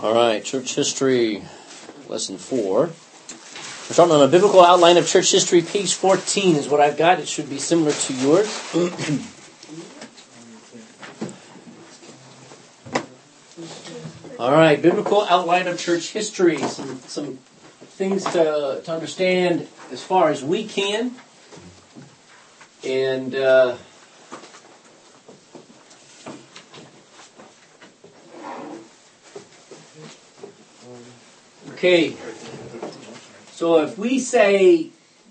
All right, church history, lesson 4. We're starting on a biblical outline of church history. Page 14 is what I've got. It should be similar to yours. All right, biblical outline of church history. Some things to understand as far as we can. And okay, so if we say,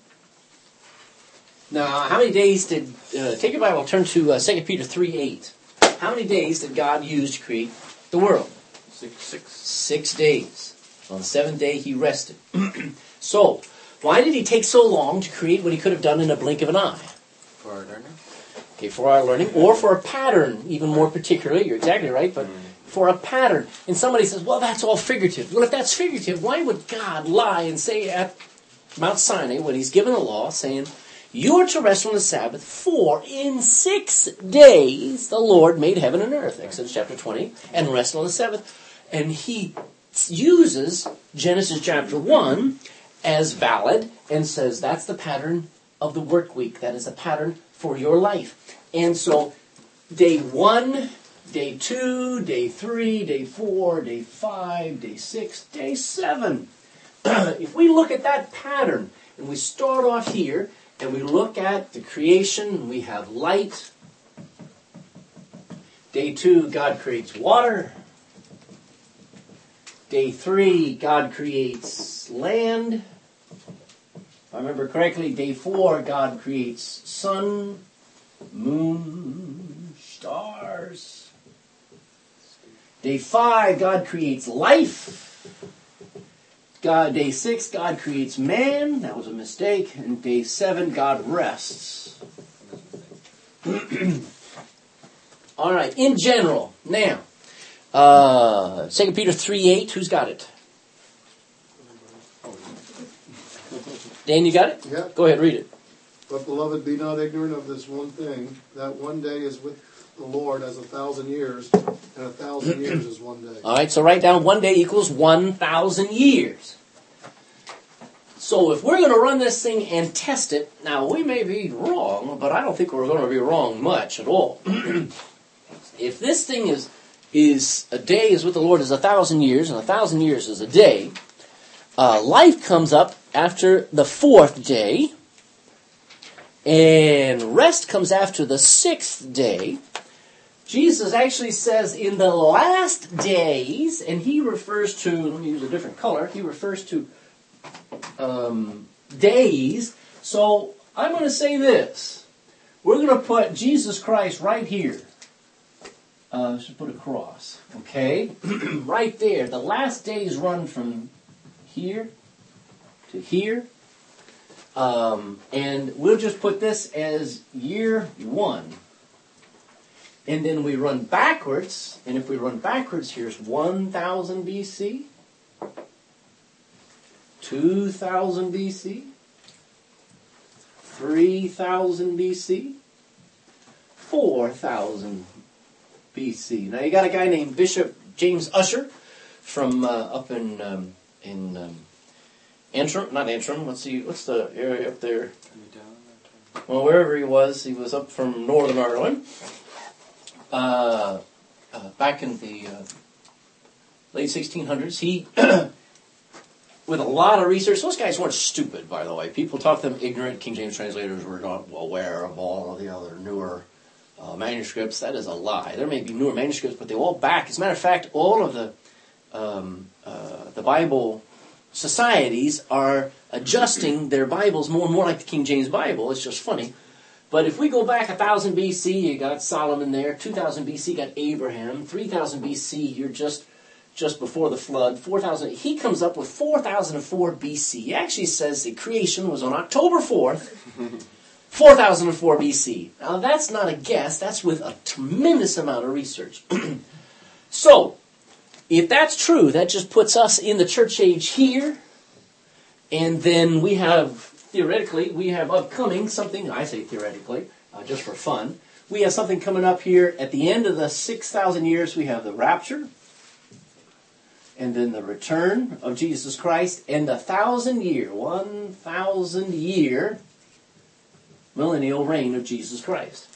now how many days did, take your Bible, turn to 2 Peter 3:8. How many days did God use to create the world? 6 days. On the seventh day he rested. So, why did he take so long to create what he could have done in a blink of an eye? For our learning? Okay, for our learning, or for a pattern, even more particularly. You're exactly right, but for a pattern. And somebody says, well, that's all figurative. Well, if that's figurative, why would God lie and say at Mount Sinai, when he's given the law, saying, you are to rest on the Sabbath, for in 6 days the Lord made heaven and earth, Exodus chapter 20, and rested on the Sabbath. And he uses Genesis chapter 1 as valid and says that's the pattern of the work week. That is a pattern for your life. And so day 1, day 2, day 3, day 4, day 5, day 6, day 7. If we look at that pattern and we start off here and we look at the creation, we have light. Day 2, God creates water. Day 3, God creates land. If I remember correctly, day 4, God creates sun, moon, stars. Day 5, God creates life. Day 6, God creates man. That was a mistake. And day 7, God rests. All right, in general. Now, 2 Peter 3:8, who's got it? Dan, you got it? Yeah. Go ahead, read it. But, beloved, be not ignorant of this one thing, that one day is with the Lord as 1,000 years, and 1,000 years is one day. All right, so write down 1 day equals 1,000 years. So if we're going to run this thing and test it, now we may be wrong, but I don't think we're going to be wrong much at all. If this thing is a day is with the Lord is 1,000 years, and 1,000 years is a day, life comes up after the 4th day, and rest comes after the 6th day. Jesus actually says in the last days, and he refers to, let me use a different color, he refers to days. So I'm going to say this. We're going to put Jesus Christ right here. Let's just put a cross. Okay? Right there. The last days run from here to here. And we'll just put this as year 1. And then we run backwards. And if we run backwards, here's 1,000 BC. 2,000 BC. 3,000 BC. 4,000 BC. Now you got a guy named Bishop James Ussher from up in Antrim, not Antrim. What's the area up there? Well, wherever he was up from Northern Ireland. Back in the late 1600s, he, with a lot of research, those guys weren't stupid, by the way. People talk them ignorant. King James translators were not aware of all of the other newer manuscripts. That is a lie. There may be newer manuscripts, but they all back. As a matter of fact, all of the Bible societies are adjusting their Bibles more and more like the King James Bible. It's just funny. But if we go back 1,000 BC, you got Solomon there. 2,000 BC, you got Abraham. 3,000 BC, you're just before the flood. 4,000. He comes up with 4,004 BC. He actually says the creation was on October 4th. 4004 BC. Now that's not a guess, that's with a tremendous amount of research. So, if that's true, that just puts us in the church age here, and then we have, theoretically, we have upcoming something, I say theoretically, just for fun, we have something coming up here at the end of the 6,000 years, we have the rapture, and then the return of Jesus Christ, and the 1,000-year millennial reign of Jesus Christ.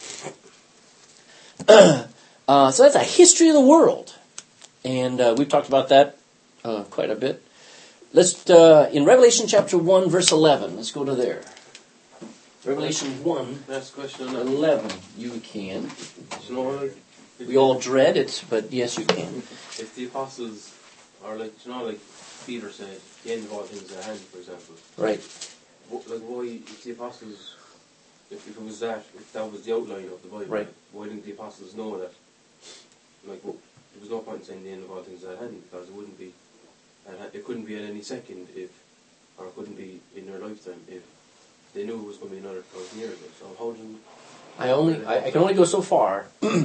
So that's a history of the world. And we've talked about that quite a bit. Let's in Revelation chapter 1, verse 11. Let's go to there. Revelation 1, Next question. 11. You can. You know, like, We all dread it, but yes, you can. if the apostles are like, you know, like Peter said, the end of all things at hand, for example. Right. Like, why, if the apostles, if it was that, if that was the outline of the Bible, Right. why didn't the apostles know that? Like, well, there was no point in saying the end of all things at hand, because it wouldn't be, it couldn't be at any second if, or it couldn't be in their lifetime if they knew it was going to be another 1,000 years ago. So how do you... I can only go so far.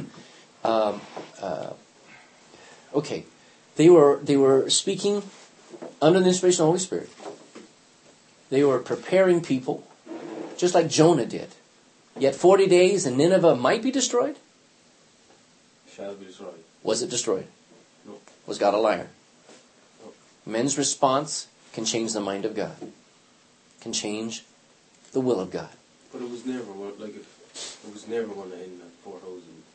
Okay, they were speaking under the inspiration of the Holy Spirit. They were preparing people, just like Jonah did. Yet 40 days and Nineveh might be destroyed. Shall be destroyed. Was it destroyed? No. Was God a liar? No. Men's response can change the mind of God. Can change the will of God. But it was never like it was never going to end at 4,000.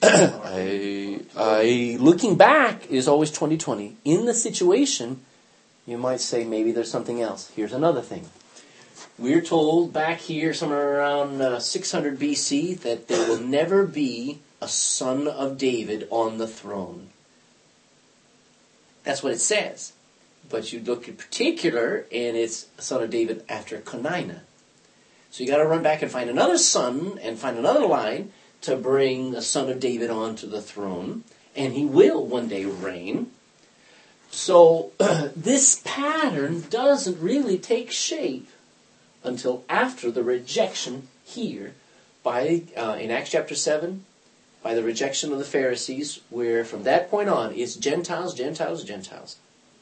Looking back is always 2020. In the situation, you might say maybe there's something else. Here's another thing. We're told back here, somewhere around 600 BC, that there will never be a son of David on the throne. That's what it says. But you look in particular, and it's a son of David after Conina. So you got to run back and find another son and find another line to bring the son of David onto the throne, and he will one day reign. So this pattern doesn't really take shape until after the rejection here by in Acts chapter 7, by the rejection of the Pharisees, where from that point on it's Gentiles, Gentiles, Gentiles.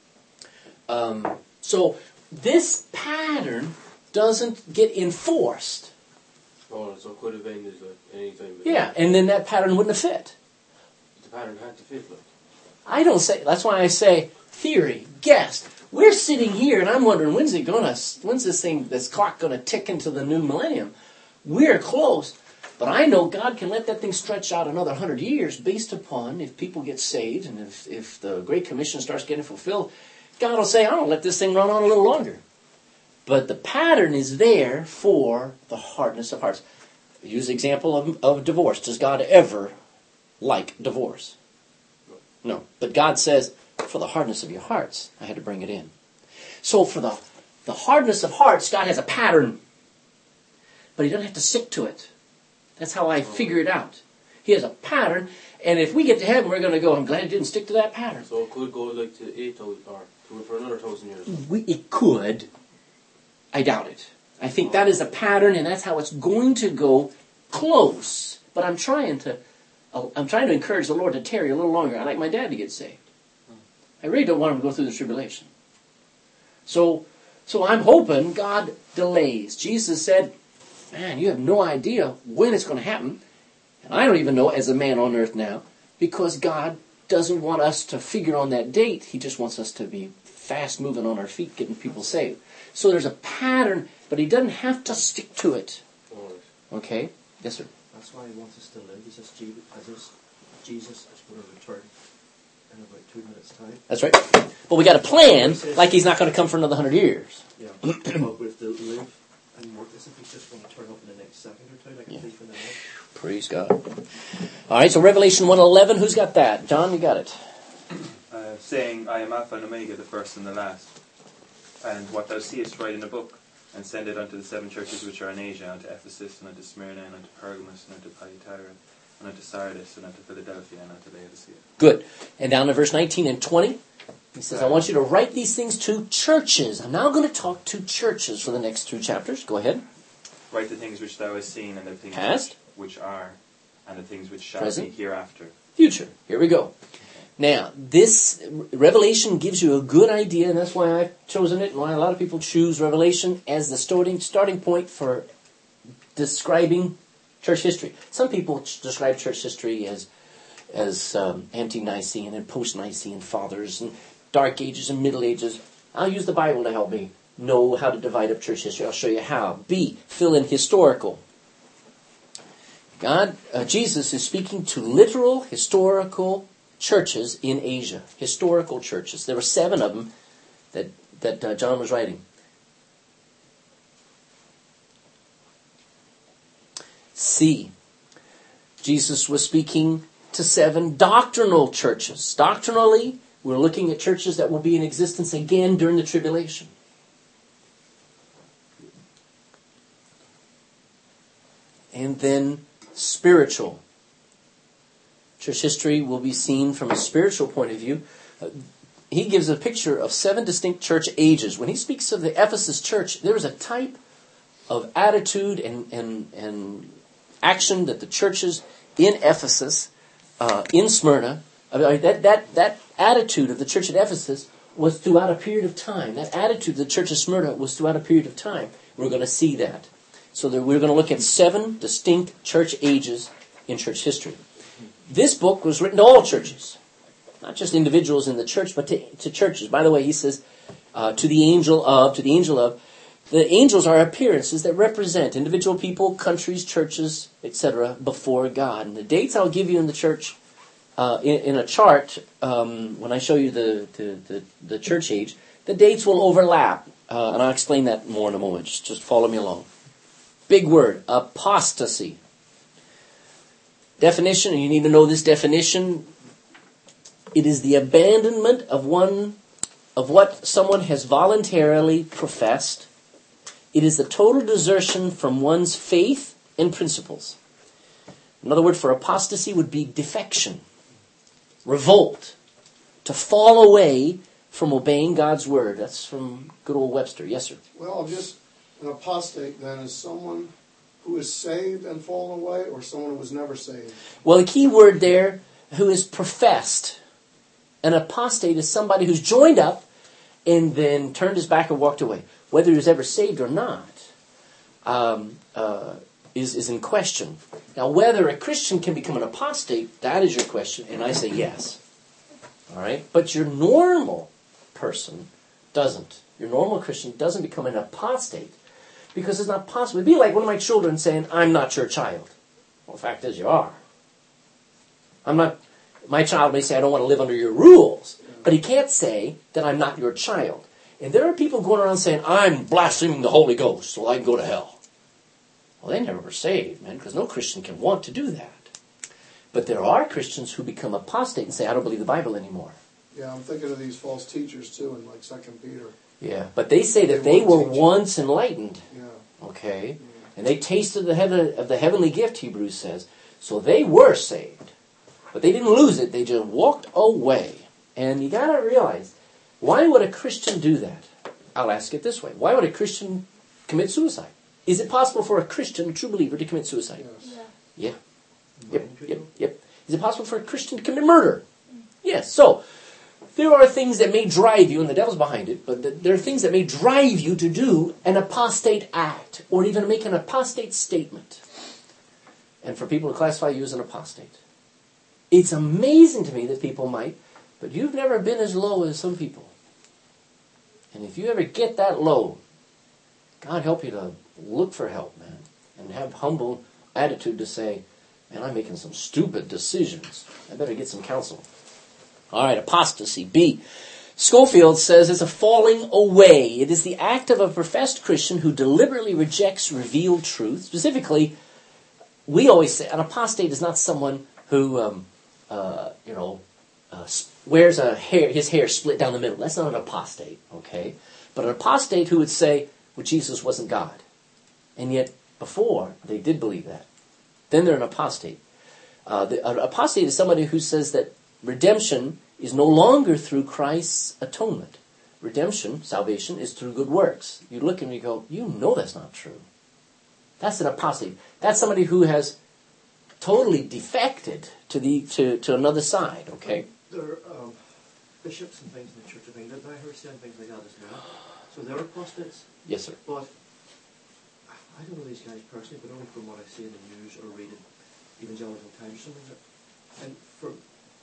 So this pattern doesn't get enforced. Oh, so it could have ended at any time. Yeah, and then that pattern wouldn't have fit. The pattern had to fit, like. I don't say, that's why I say theory, guess. We're sitting here and I'm wondering, when's this clock gonna tick into the new millennium? We're close, but I know God can let that thing stretch out another 100 years based upon if people get saved and if the Great Commission starts getting fulfilled. God will say, I'm gonna let this thing run on a little longer. But the pattern is there for the hardness of hearts. Use the example of divorce. Does God ever like divorce? No. But God says, for the hardness of your hearts, I had to bring it in. So for the hardness of hearts, God has a pattern. But He doesn't have to stick to it. That's how I figure it out. He has a pattern, and if we get to heaven, we're going to go, I'm glad He didn't stick to that pattern. So it could go like to 8,000 or for another 1,000 years. It could. I doubt it. I think that is a pattern, and that's how it's going to go close. But I'm trying to encourage the Lord to tarry a little longer. I like my dad to get saved. I really don't want him to go through the tribulation. So I'm hoping God delays. Jesus said, man, you have no idea when it's going to happen. And I don't even know as a man on earth now, because God doesn't want us to figure on that date. He just wants us to be fast moving on our feet, getting people saved. So there's a pattern, but He doesn't have to stick to it. Okay? Yes, sir. That's why He wants us to live. Jesus is going to return in about 2 minutes' time. That's right. But we got a plan, like He's not going to come for another 100 years. Yeah. But we have to live and work this. If He's just going to turn up in the next second or two, like a thief in the night. Praise God. All right, so Revelation 1:11, who's got that? John, you got it. Saying, I am Alpha and Omega, the first and the last. And what thou seest, write in a book, and send it unto the 7 churches which are in Asia, unto Ephesus, and unto Smyrna, and unto Pergamos, and unto Thyatira, and unto Sardis, and unto Philadelphia, and unto Laodicea. Good. And down to verse 19 and 20, he says, I want you to write these things to churches. I'm now going to talk to churches for the next 2 chapters. Go ahead. Write the things which thou hast seen, and the things Past. which are, and the things which shall Present. be hereafter. Future. Here we go. Now, this Revelation gives you a good idea, and that's why I've chosen it, and why a lot of people choose Revelation as the starting point for describing church history. Some people describe church history as ante-Nicene and post-Nicene fathers, and Dark Ages and Middle Ages. I'll use the Bible to help me know how to divide up church history. I'll show you how. B, fill in historical. Jesus is speaking to literal historical churches in Asia. Historical churches. There were 7 of them that John was writing. C, Jesus was speaking to 7 doctrinal churches. Doctrinally, we're looking at churches that will be in existence again during the tribulation. And then spiritual. Church history will be seen from a spiritual point of view. He gives a picture of 7 distinct church ages. When he speaks of the Ephesus church, there is a type of attitude and action that the churches in Ephesus, in Smyrna, that attitude of the church at Ephesus was throughout a period of time. That attitude of the church of Smyrna was throughout a period of time. We're going to see that. So we're going to look at 7 distinct church ages in church history. This book was written to all churches, not just individuals in the church, but to churches. By the way, he says, to the angel of. The angels are appearances that represent individual people, countries, churches, etc. before God. And the dates I'll give you in the church, in a chart, when I show you the church age, the dates will overlap. And I'll explain that more in a moment. Just follow me along. Big word, apostasy. Definition, and you need to know this definition. It is the abandonment of what someone has voluntarily professed. It is the total desertion from one's faith and principles. Another word for apostasy would be defection, revolt, to fall away from obeying God's word. That's from good old Webster. Yes, sir. Well, just an apostate then is someone who is saved and fallen away, or someone who was never saved? Well, the key word there, who is professed. An apostate is somebody who's joined up and then turned his back and walked away. Whether he was ever saved or not is in question. Now, whether a Christian can become an apostate, that is your question, and I say yes. All right? But your normal person doesn't. Your normal Christian doesn't become an apostate because it's not possible. It'd be like one of my children saying, I'm not your child. Well, the fact is you are. My child may say, I don't want to live under your rules, but he can't say that I'm not your child. And there are people going around saying, I'm blaspheming the Holy Ghost, so I can go to hell. Well, they never were saved, man, because no Christian can want to do that. But there are Christians who become apostate and say, I don't believe the Bible anymore. Yeah, I'm thinking of these false teachers, too, in like 2 Peter. Yeah, but they say that they were once enlightened. Yeah. Okay? Yeah. And they tasted the heavenly gift, Hebrews says. So they were saved. But they didn't lose it. They just walked away. And you got to realize, why would a Christian do that? I'll ask it this way. Why would a Christian commit suicide? Is it possible for a Christian, a true believer, to commit suicide? Yes. Yeah. Yep. Is it possible for a Christian to commit murder? Yes. So, there are things that may drive you, and the devil's behind it, but there are things that may drive you to do an apostate act, or even make an apostate statement. And for people to classify you as an apostate. It's amazing to me that people might, but you've never been as low as some people. And if you ever get that low, God help you to look for help, man. And have humble attitude to say, man, I'm making some stupid decisions. I better get some counsel. All right, apostasy. B. Schofield says it's a falling away. It is the act of a professed Christian who deliberately rejects revealed truth. Specifically, we always say an apostate is not someone who, wears his hair split down the middle. That's not an apostate, okay? But an apostate who would say, well, Jesus wasn't God. And yet, before, they did believe that. Then they're an apostate. An apostate is somebody who says that redemption is no longer through Christ's atonement. Redemption, salvation, is through good works. You look and you go, you know that's not true. That's an apostate. That's somebody who has totally defected to another side, okay? There are bishops and things in the Church of England, I heard saying things like that as well. So they're apostates. Yes, sir. But I don't know these guys personally, but only from what I see in the news or read in Evangelical Times or something. And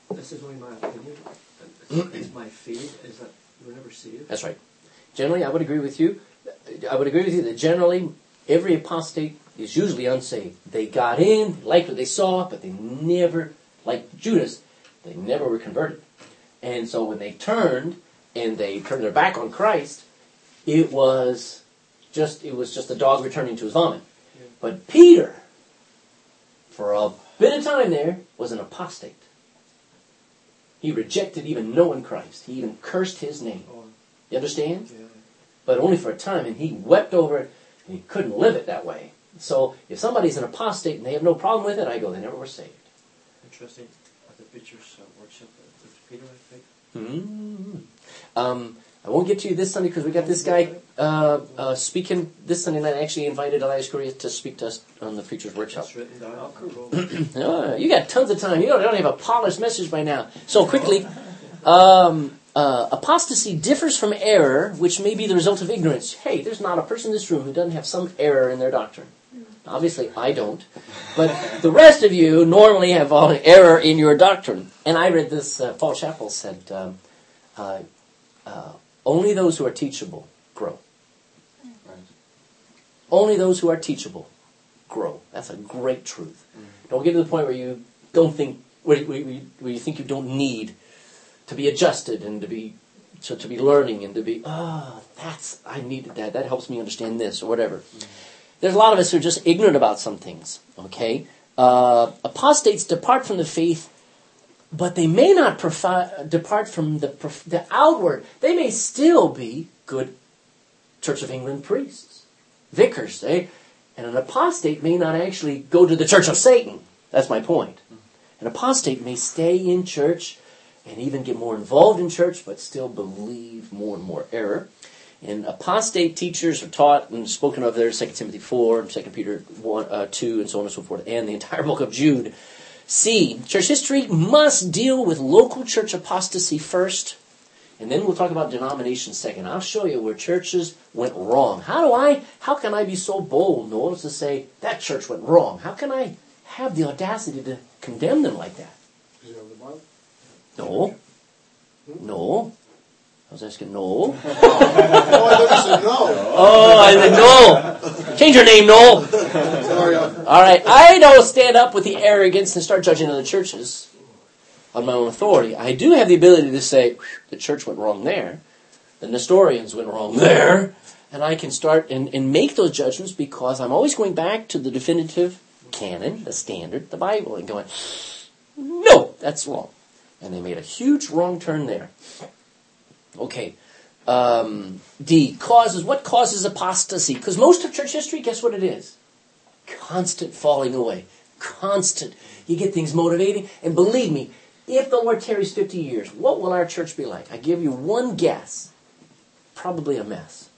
This is only my opinion. It's my faith is that you were never saved. That's right. Generally, I would agree with you. I would agree with you that generally every apostate is usually unsaved. They got in, liked what they saw, but they never, like Judas, they never were converted. And so when they turned and they turned their back on Christ, it was just a dog returning to his vomit. Yeah. But Peter, for a bit of time there, was an apostate. He rejected even knowing Christ. He even cursed his name. Oh, You understand? yeah. But only for a time, and he wept over it, and he couldn't live it that way. So if somebody's an apostate and they have no problem with it, I go, they never were saved. Interesting. At the preacher's workshop, Peter, I think. I won't get to you this Sunday because we got this guy speaking this Sunday night. I actually invited Elias Correa to speak to us on the preacher's workshop. It's written down. Oh, cool. You got tons of time. You don't have a polished message by now. So quickly, apostasy differs from error, which may be the result of ignorance. Hey, there's not a person in this room who doesn't have some error in their doctrine. Obviously, I don't. But the rest of you normally have all error in your doctrine. And I read this, Paul Chappell said, only those who are teachable grow. Right. Only those who are teachable grow. That's a great truth. Don't get to the point where you don't think, where you think you don't need to be adjusted and to be learning and to be, I needed that. That helps me understand this or whatever. There's a lot of us who are just ignorant about some things. Okay, apostates depart from the faith, but they may not depart from the outward. They may still be good Church of England priests, vicars. And an apostate may not actually go to the Church of Satan. That's my point. An apostate may stay in church and even get more involved in church, but still believe more and more error. And apostate teachers are taught and spoken of there in 2 Timothy 4, 2 Peter 1, 2, and so on and so forth, and the entire book of Jude. C, church history must deal with local church apostasy first, and then we'll talk about denomination second. I'll show you where churches went wrong. How can I be so bold, Noel, as to say that church went wrong? How can I have the audacity to condemn them like that? Because you have the Bible. No. I was asking Noel. Oh, I thought you said no. Oh, I said Noel. Change your name, Noel. Sorry. All right. I don't stand up with the arrogance and start judging other churches on my own authority. I do have the ability to say, the church went wrong there. The Nestorians went wrong there. And I can start and make those judgments because I'm always going back to the definitive canon, the standard, the Bible, and going, no, that's wrong. And they made a huge wrong turn there. Okay. D, causes. What causes apostasy? Because most of church history, guess what it is? Constant falling away. Constant. You get things motivating. And believe me, if the Lord tarries 50 years, what will our church be like? I give you one guess. Probably a mess.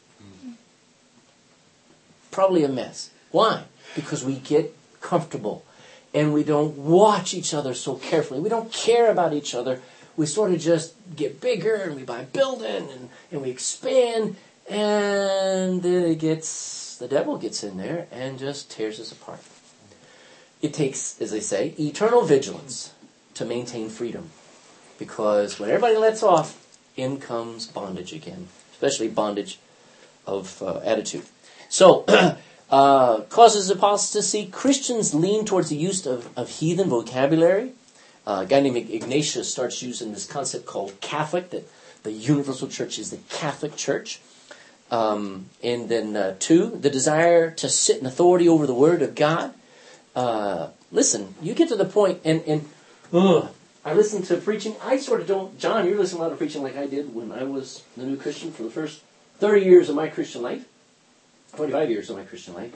Probably a mess. Why? Because we get comfortable. And we don't watch each other so carefully. We don't care about each other. We sort of just get bigger and we buy a building and we expand. And then the devil gets in there and just tears us apart. It takes, as they say, eternal vigilance to maintain freedom. Because when everybody lets off, in comes bondage again. Especially bondage of attitude. So, causes apostasy. Christians lean towards the use of heathen vocabulary. A guy named Ignatius starts using this concept called Catholic, that the universal church is the Catholic Church. And then 2, the desire to sit in authority over the Word of God. Listen, you get to the point, and I listen to preaching. I sort of don't, John, you're listening to a lot of preaching like I did when I was the new Christian for the first 30 years of my Christian life, 25 years of my Christian life.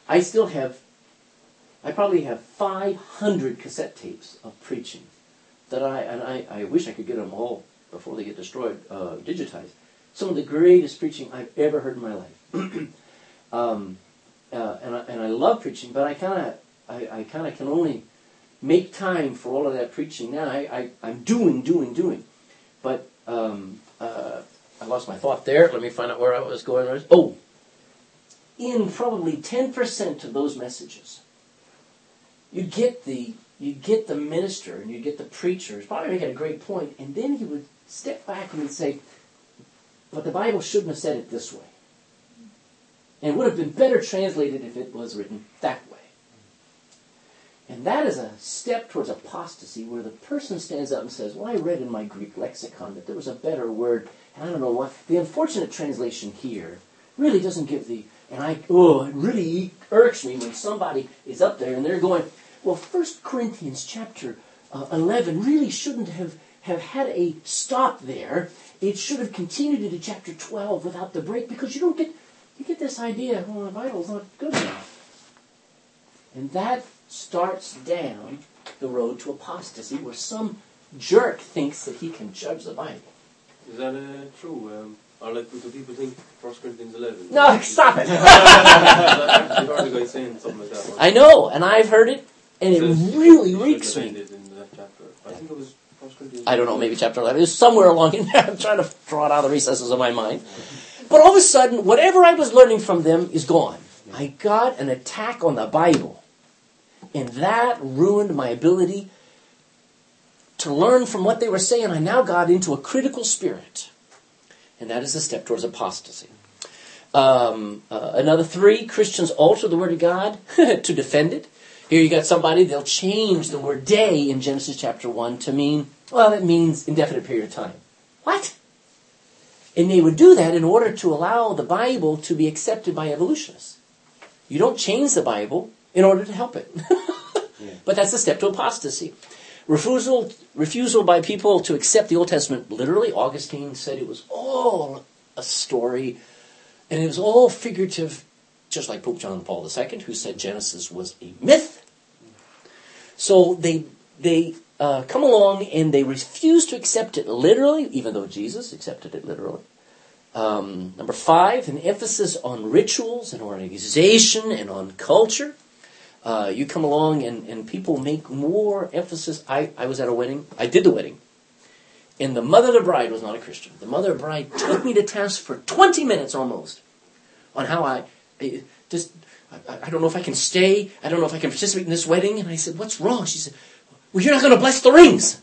I probably have 500 cassette tapes of preaching that I wish I could get them all before they get destroyed, digitized. Some of the greatest preaching I've ever heard in my life. And I love preaching, but I kind of can only make time for all of that preaching now. I'm doing. But I lost my thought there. Let me find out where I was going. Oh, in probably 10% of those messages, you get the you'd get the minister and you'd get the preacher, he's probably making a great point, and then he would step back and he'd say, but the Bible shouldn't have said it this way. And it would have been better translated if it was written that way. And that is a step towards apostasy where the person stands up and says, well, I read in my Greek lexicon that there was a better word, and I don't know what. The unfortunate translation here really doesn't give the, it really irks me when somebody is up there and they're going, well, 1 Corinthians chapter 11 really shouldn't have had a stop there. It should have continued into chapter 12 without the break, because you get this idea, well, the Bible's not good enough. And that starts down the road to apostasy, where some jerk thinks that he can judge the Bible. Is that true? Or like, do people think 1 Corinthians 11? No, stop it! I've heard a guy saying something like that. I know, and I've heard it, and it really reeks me. In that chapter. I think it was 1 Corinthians. I don't know, maybe chapter 11. It was somewhere along in there. I'm trying to draw it out of the recesses of my mind. But all of a sudden, whatever I was learning from them is gone. I got an attack on the Bible. And that ruined my ability to learn from what they were saying. I now got into a critical spirit. And that is a step towards apostasy. Another 3, Christians alter the Word of God to defend it. Here you got somebody, they'll change the word day in Genesis chapter 1 to mean, well, it means indefinite period of time. What? And they would do that in order to allow the Bible to be accepted by evolutionists. You don't change the Bible in order to help it. But that's a step to apostasy. Refusal by people to accept the Old Testament literally. Augustine said it was all a story, and it was all figurative, just like Pope John Paul II, who said Genesis was a myth. So they come along and they refuse to accept it literally, even though Jesus accepted it literally. Number 5, an emphasis on rituals and organization and on culture. You come along and people make more emphasis. I was at a wedding. I did the wedding. And the mother of the bride was not a Christian. The mother of the bride took me to task for 20 minutes almost on how I don't know if I can stay. I don't know if I can participate in this wedding. And I said, what's wrong? She said, well, you're not going to bless the rings.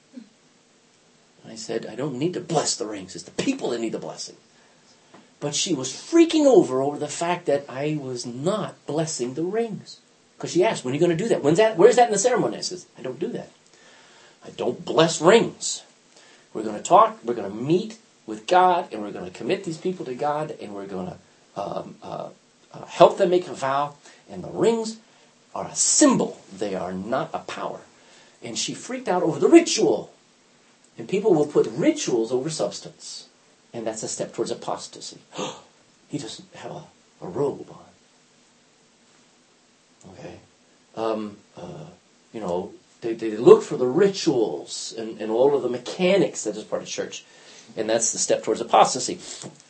And I said, I don't need to bless the rings. It's the people that need the blessing. But she was freaking over the fact that I was not blessing the rings. Because she asked, when are you going to do that? Where's that in the ceremony? I said, I don't do that. I don't bless rings. We're going to talk, we're going to meet with God, and we're going to commit these people to God, and we're going to help them make a vow. And the rings are a symbol. They are not a power. And she freaked out over the ritual. And people will put rituals over substance. And that's a step towards apostasy. He doesn't have a robe on. Okay. They look for the rituals and all of the mechanics that is part of church. And that's the step towards apostasy.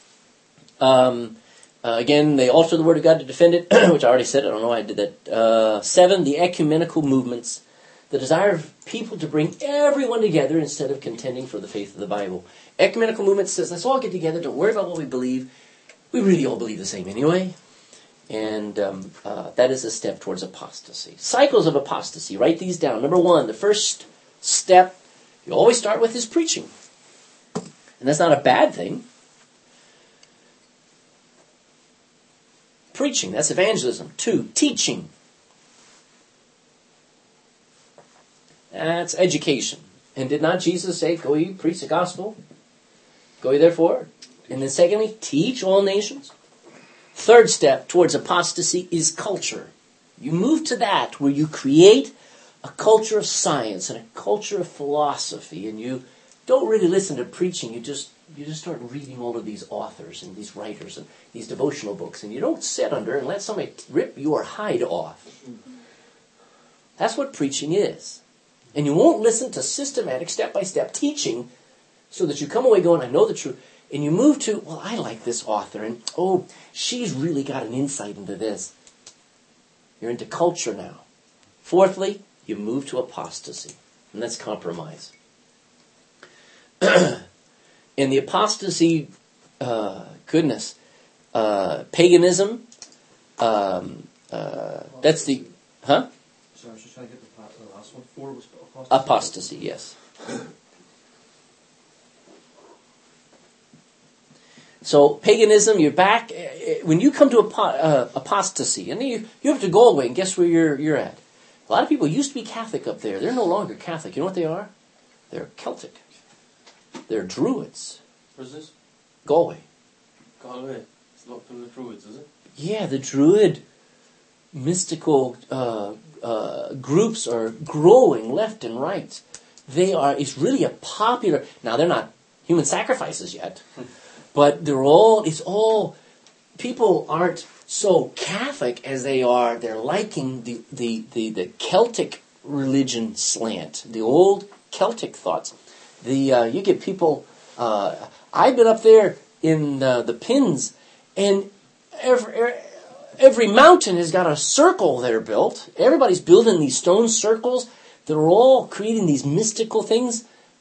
Again, they alter the Word of God to defend it, which I already said. I don't know why I did that. 7, the ecumenical movements. The desire of people to bring everyone together instead of contending for the faith of the Bible. Ecumenical movement says, let's all get together. Don't worry about what we believe. We really all believe the same anyway. And that is a step towards apostasy. Cycles of apostasy. Write these down. Number 1, the first step you always start with is preaching. And that's not a bad thing. Preaching, that's evangelism. 2, teaching. That's education. And did not Jesus say, go ye, preach the gospel? Go ye therefore. And then secondly, teach all nations. Third step towards apostasy is culture. You move to that where you create a culture of science and a culture of philosophy, and you don't really listen to preaching. You just start reading all of these authors and these writers and these devotional books, and you don't sit under and let somebody rip your hide off. That's what preaching is. And you won't listen to systematic, step-by-step teaching so that you come away going, I know the truth. And you move to, well, I like this author, and she's really got an insight into this. You're into culture now. Fourthly, you move to apostasy, and that's compromise. In the apostasy, paganism, that's the, So I was just trying to get the last one? 4 was apostasy. Apostasy, yes. So paganism, you're back. When you come to apostasy, and you have to go away, and guess where you're at? A lot of people used to be Catholic up there. They're no longer Catholic. You know what they are? They're Celtic. They're Druids. Where's this? Galway. Galway. It's not from the Druids, is it? Yeah, the Druid mystical groups are growing left and right. It's really a popular, now they're not human sacrifices yet, but people aren't so Catholic as they're liking the Celtic religion slant, the old Celtic thoughts. You get people, I've been up there in the Pins, and every mountain has got a circle that are built. Everybody's building these stone circles. They're all creating these mystical things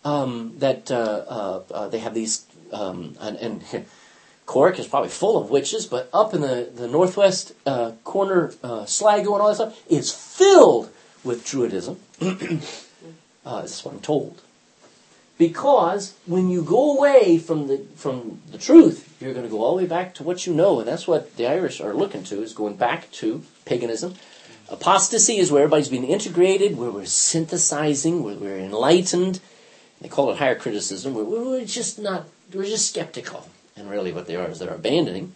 that they have these. And Cork is probably full of witches, but up in the northwest corner, Sligo and all that stuff, is filled with Druidism. That's what I'm told. Because when you go away from the truth, you're going to go all the way back to what you know, and that's what the Irish are looking to, is going back to paganism. Apostasy is where everybody's being integrated, where we're synthesizing, where we're enlightened. They call it higher criticism. We're just skeptical, and really what they are is they're abandoning.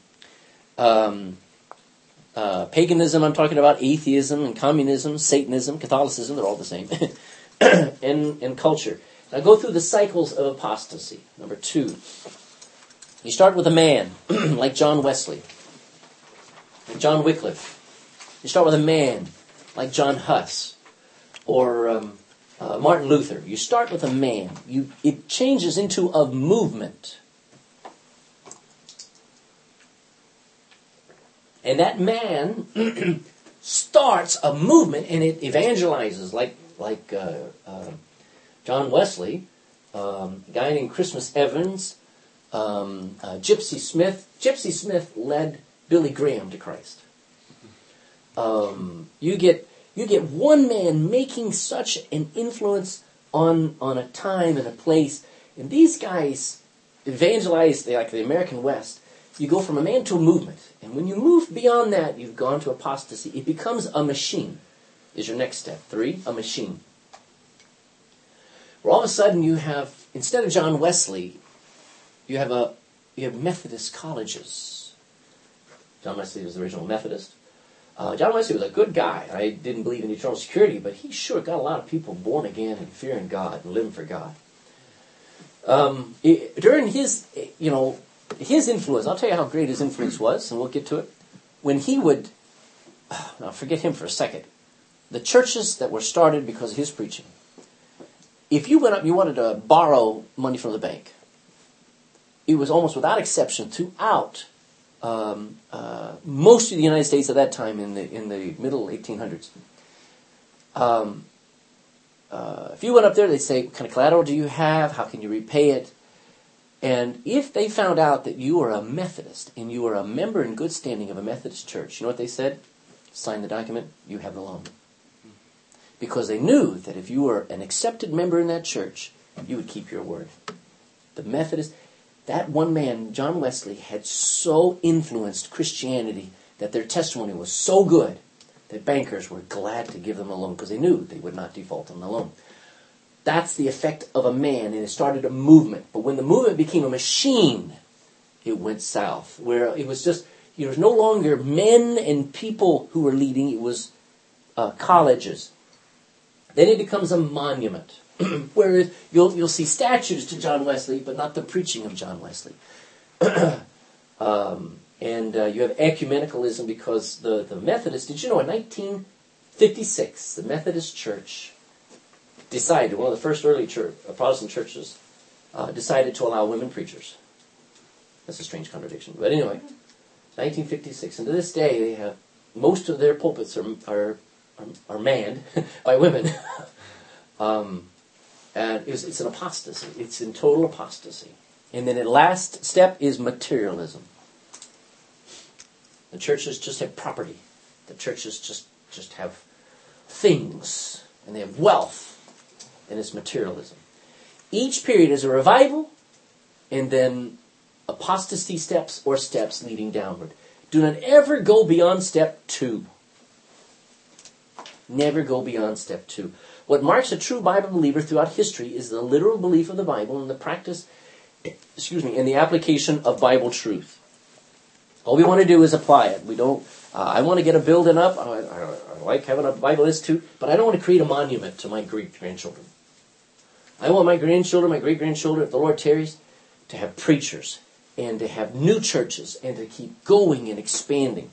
Paganism, I'm talking about atheism and communism, Satanism, Catholicism, they're all the same, and culture. Now go through the cycles of apostasy. Number 2. You start with a man, like John Wesley, like John Wycliffe. You start with a man, like John Huss, or Martin Luther. You start with a man. It changes into a movement. And that man starts a movement, and it evangelizes, like John Wesley, a guy named Christmas Evans, Gypsy Smith. Gypsy Smith led Billy Graham to Christ. You get one man making such an influence on a time and a place, and these guys evangelize like the American West. You go from a man to a movement, and when you move beyond that, you've gone to apostasy. It becomes a machine. Is your next step. 3, a machine. Where all of a sudden you have, instead of John Wesley, you have Methodist colleges. John Wesley was the original Methodist. John Wesley was a good guy. I didn't believe in eternal security, but he sure got a lot of people born again and fearing God and living for God. During his influence, I'll tell you how great his influence was, and we'll get to it. When he would, now forget him for a second, the churches that were started because of his preaching, if you went up and you wanted to borrow money from the bank, it was almost without exception throughout most of the United States at that time in the middle 1800s. If you went up there, they'd say, what kind of collateral do you have? How can you repay it? And if they found out that you were a Methodist and you were a member in good standing of a Methodist church, you know what they said? Sign the document, you have the loan. Because they knew that if you were an accepted member in that church, you would keep your word. The Methodist, that one man, John Wesley, had so influenced Christianity that their testimony was so good that bankers were glad to give them a loan because they knew they would not default on the loan. That's the effect of a man, and it started a movement. But when the movement became a machine, it went south, where it was just, it was no longer men and people who were leading, it was colleges. Then it becomes a monument, where you'll see statues to John Wesley, but not the preaching of John Wesley. And you have ecumenicalism because the Methodists, did you know in 1956, the Methodist Church decided, one of the first early Protestant churches, decided to allow women preachers. That's a strange contradiction. But anyway, 1956, and to this day they have, most of their pulpits are manned by women. And it's an apostasy. It's in total apostasy. And then the last step is materialism. The churches just have property. The churches just have things. and they have wealth, and it's materialism. Each period is a revival, and then apostasy steps or steps leading downward. Do not ever go beyond step 2. Never go beyond step 2. What marks a true Bible believer throughout history is the literal belief of the Bible and the practice, and the application of Bible truth. All we want to do is apply it. We don't. I want to get a building up. I like having a Bible Institute, but I don't want to create a monument to my great-grandchildren. I want my grandchildren, my great-grandchildren, if the Lord tarries, to have preachers and to have new churches and to keep going and expanding.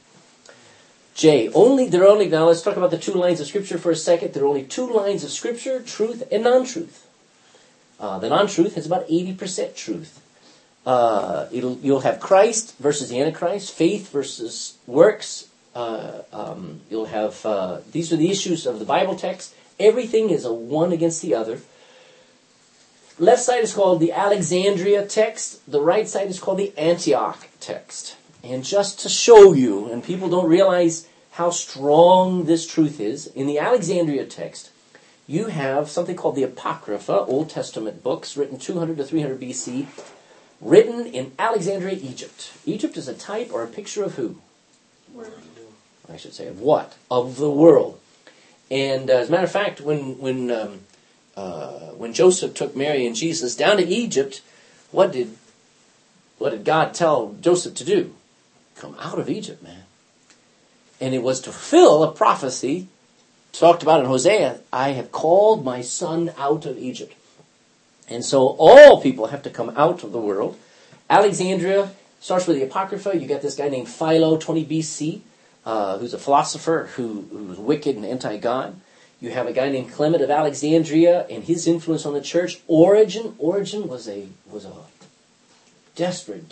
Now let's talk about the 2 lines of Scripture for a second. There are only 2 lines of Scripture, truth and non-truth. The non-truth is about 80% truth. You'll have Christ versus the Antichrist, faith versus works. You'll have, these are the issues of the Bible text. Everything is a one against the other. Left side is called the Alexandria text. The right side is called the Antioch text. And just to show you, and people don't realize how strong this truth is, in the Alexandria text, you have something called the Apocrypha, Old Testament books, written 200 to 300 BC, written in Alexandria, Egypt. Egypt is a type or a picture of who? I should say of what? Of the world. And as a matter of fact, when Joseph took Mary and Jesus down to Egypt, what did God tell Joseph to do? Come out of Egypt, man. And it was to fulfill a prophecy talked about in Hosea. I have called my son out of Egypt. And so all people have to come out of the world. Alexandria starts with the Apocrypha. You got this guy named Philo, 20 BC, who's a philosopher who was wicked and anti-God. You have a guy named Clement of Alexandria and his influence on the church. Origen was a desperate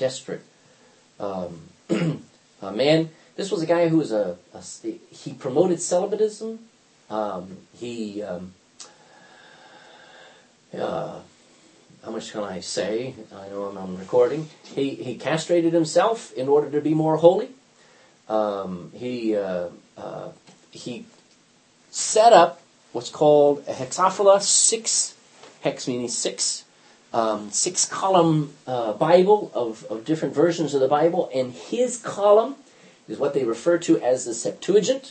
man. This was a guy who was he promoted celibatism. How much can I say? I know I'm recording. He castrated himself in order to be more holy. He set up what's called a hexaphala, 6 hex meaning 6 column Bible of different versions of the Bible, and his column is what they refer to as the Septuagint.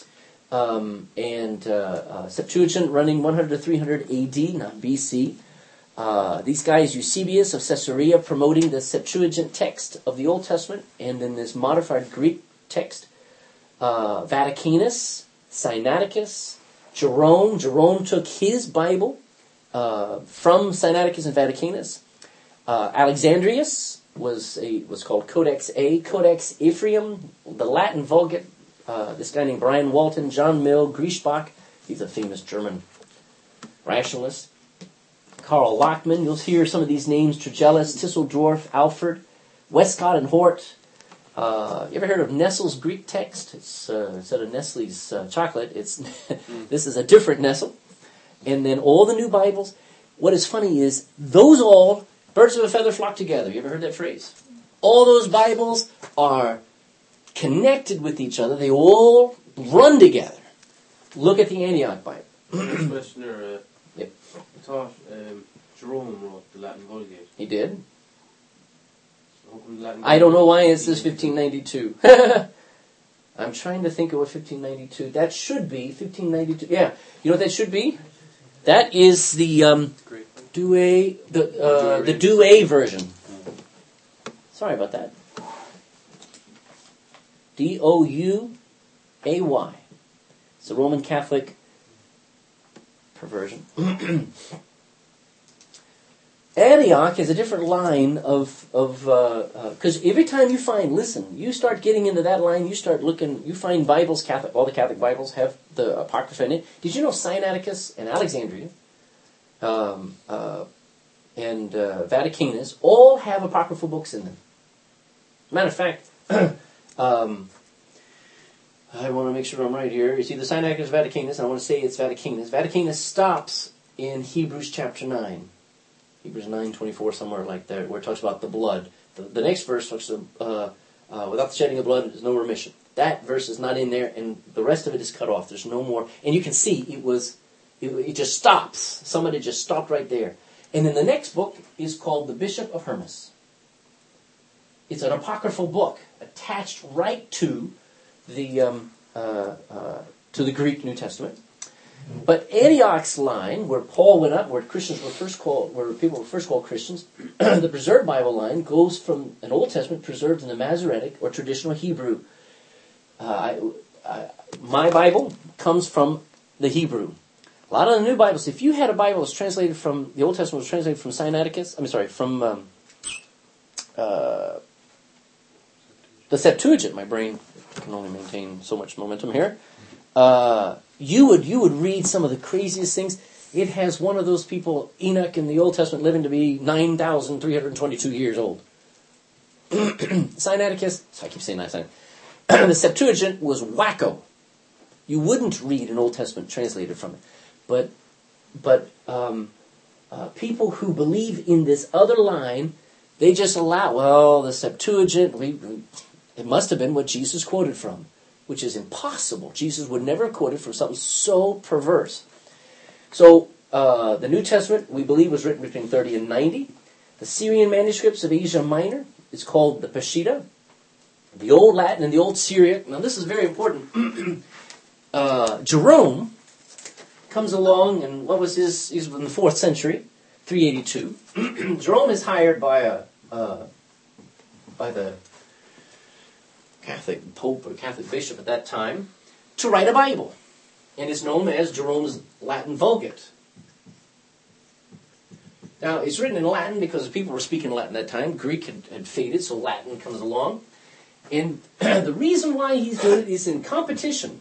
Septuagint running 100 to 300 AD, not BC. These guys, Eusebius of Caesarea, promoting the Septuagint text of the Old Testament, and then this modified Greek text. Vaticanus, Sinaiticus, Jerome. Jerome took his Bible from Sinaiticus and Vaticanus. Alexandrius was called Codex A. Codex Ephraim, the Latin Vulgate. This guy named Brian Walton, John Mill, Griesbach. He's a famous German rationalist. Karl Lachmann. You'll hear some of these names: Tregelles, Tisseldorf, Alford, Westcott, and Hort. You ever heard of Nestle's Greek text? It's instead of Nestle's chocolate, it's this is a different Nestle. And then all the new Bibles. What is funny is those all birds of a feather flock together. You ever heard that phrase? All those Bibles are connected with each other. They all run together. Look at the Antioch Bible. Questioner, Yep. I thought Jerome wrote the Latin Vulgate. He did. How come the Latin I don't know why it says 1592. I'm trying to think of what 1592. That should be 1592. Yeah, you know what that should be? That is the Douay, the Douay version. Sorry about that. Douay. It's a Roman Catholic perversion. Antioch is a different line of because every time you start getting into that line, you start looking, you find Bibles, all the Catholic Bibles have the Apocrypha in it. Did you know Sinaiticus and Alexandria and Vaticanus all have apocryphal books in them? Matter of fact, I want to make sure I'm right here. It's either Sinaiticus or Vaticanus, and I want to say it's Vaticanus. Vaticanus stops in Hebrews chapter 9. Hebrews 9:24, somewhere like there, where it talks about the blood. The next verse talks about, without the shedding of blood, there's no remission. That verse is not in there, and the rest of it is cut off. There's no more. And you can see it was It just stops. Somebody just stopped right there. And then the next book is called The Bishop of Hermas. It's an apocryphal book attached right to the Greek New Testament. But Antioch's line, where Paul went up, where Christians were first called, where people were first called Christians, the preserved Bible line goes from an Old Testament preserved in the Masoretic or traditional Hebrew. My Bible comes from the Hebrew. A lot of the new Bibles, if you had a Bible that's translated from, the Old Testament was translated from Sinaiticus, from the Septuagint, my brain can only maintain so much momentum here. You would read some of the craziest things. It has one of those people, Enoch in the Old Testament, living to be 9,322 years old. Sinaiticus, so I keep saying that. The Septuagint was wacko. You wouldn't read an Old Testament translated from it. But people who believe in this other line, they just allow, the Septuagint, it must have been what Jesus quoted from, which is impossible. Jesus would never have quoted from something so perverse. So, the New Testament, we believe, was written between 30 and 90. The Syrian manuscripts of Asia Minor is called the Peshitta. The Old Latin and the Old Syriac. Now, this is very important. Jerome comes along, and what was he's in the 4th century, 382. Jerome is hired by the Catholic Pope or Catholic Bishop at that time to write a Bible. And it's known as Jerome's Latin Vulgate. Now, it's written in Latin because people were speaking Latin at that time. Greek had faded, so Latin comes along. And the reason why he's doing it is in competition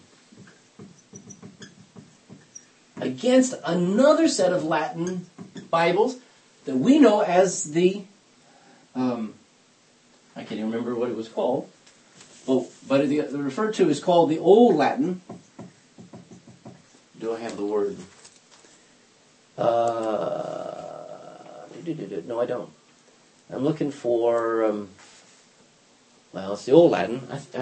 against another set of Latin Bibles that we know as the, I can't even remember what it was called, but the referred to is called the Old Latin. Do I have the word? No, I don't. I'm looking for, it's the Old Latin.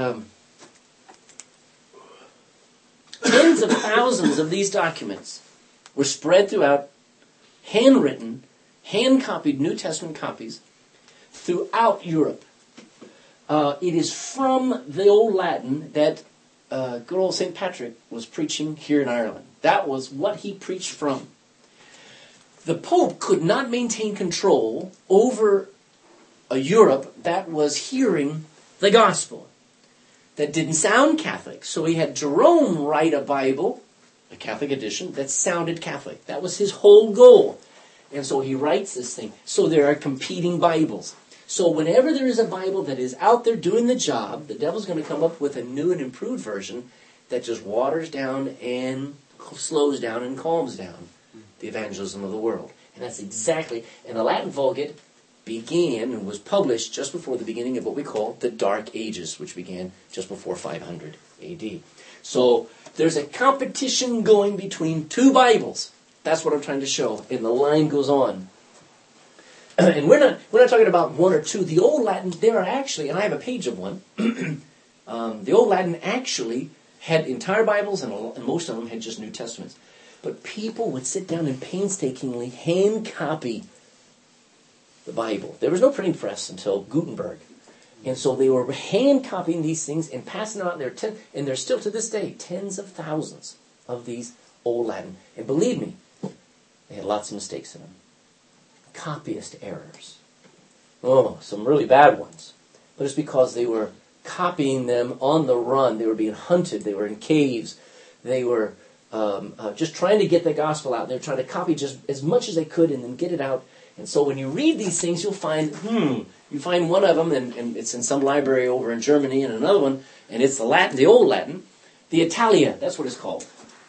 Tens of thousands of these documents were spread throughout, handwritten, hand-copied New Testament copies throughout Europe. It is from the Old Latin that good old St. Patrick was preaching here in Ireland. That was what he preached from. The Pope could not maintain control over a Europe that was hearing the gospel, that didn't sound Catholic. So he had Jerome write a Bible, a Catholic edition, that sounded Catholic. That was his whole goal. And so he writes this thing. So there are competing Bibles. So whenever there is a Bible that is out there doing the job, the devil's going to come up with a new and improved version that just waters down and slows down and calms down the evangelism of the world. And that's exactly, and the Latin Vulgate began and was published just before the beginning of what we call the Dark Ages, which began just before 500 AD. So there's a competition going between two Bibles. That's what I'm trying to show. And the line goes on. And we're not talking about one or two. The Old Latin, there are actually, and I have a page of one, the Old Latin actually had entire Bibles, and most of them had just New Testaments. But people would sit down and painstakingly hand copy the Bible. There was no printing press until Gutenberg. And so they were hand copying these things and passing them out. And there's still to this day tens of thousands of these Old Latin. And believe me, they had lots of mistakes in them. Copyist errors. Oh, some really bad ones. But it's because they were copying them on the run. They were being hunted. They were in caves. They were just trying to get the gospel out. They were trying to copy just as much as they could and then get it out. And so when you read these things, you'll find, you find one of them, and it's in some library over in Germany, and another one, and it's the Latin, the Old Latin, the Italia, that's what it's called.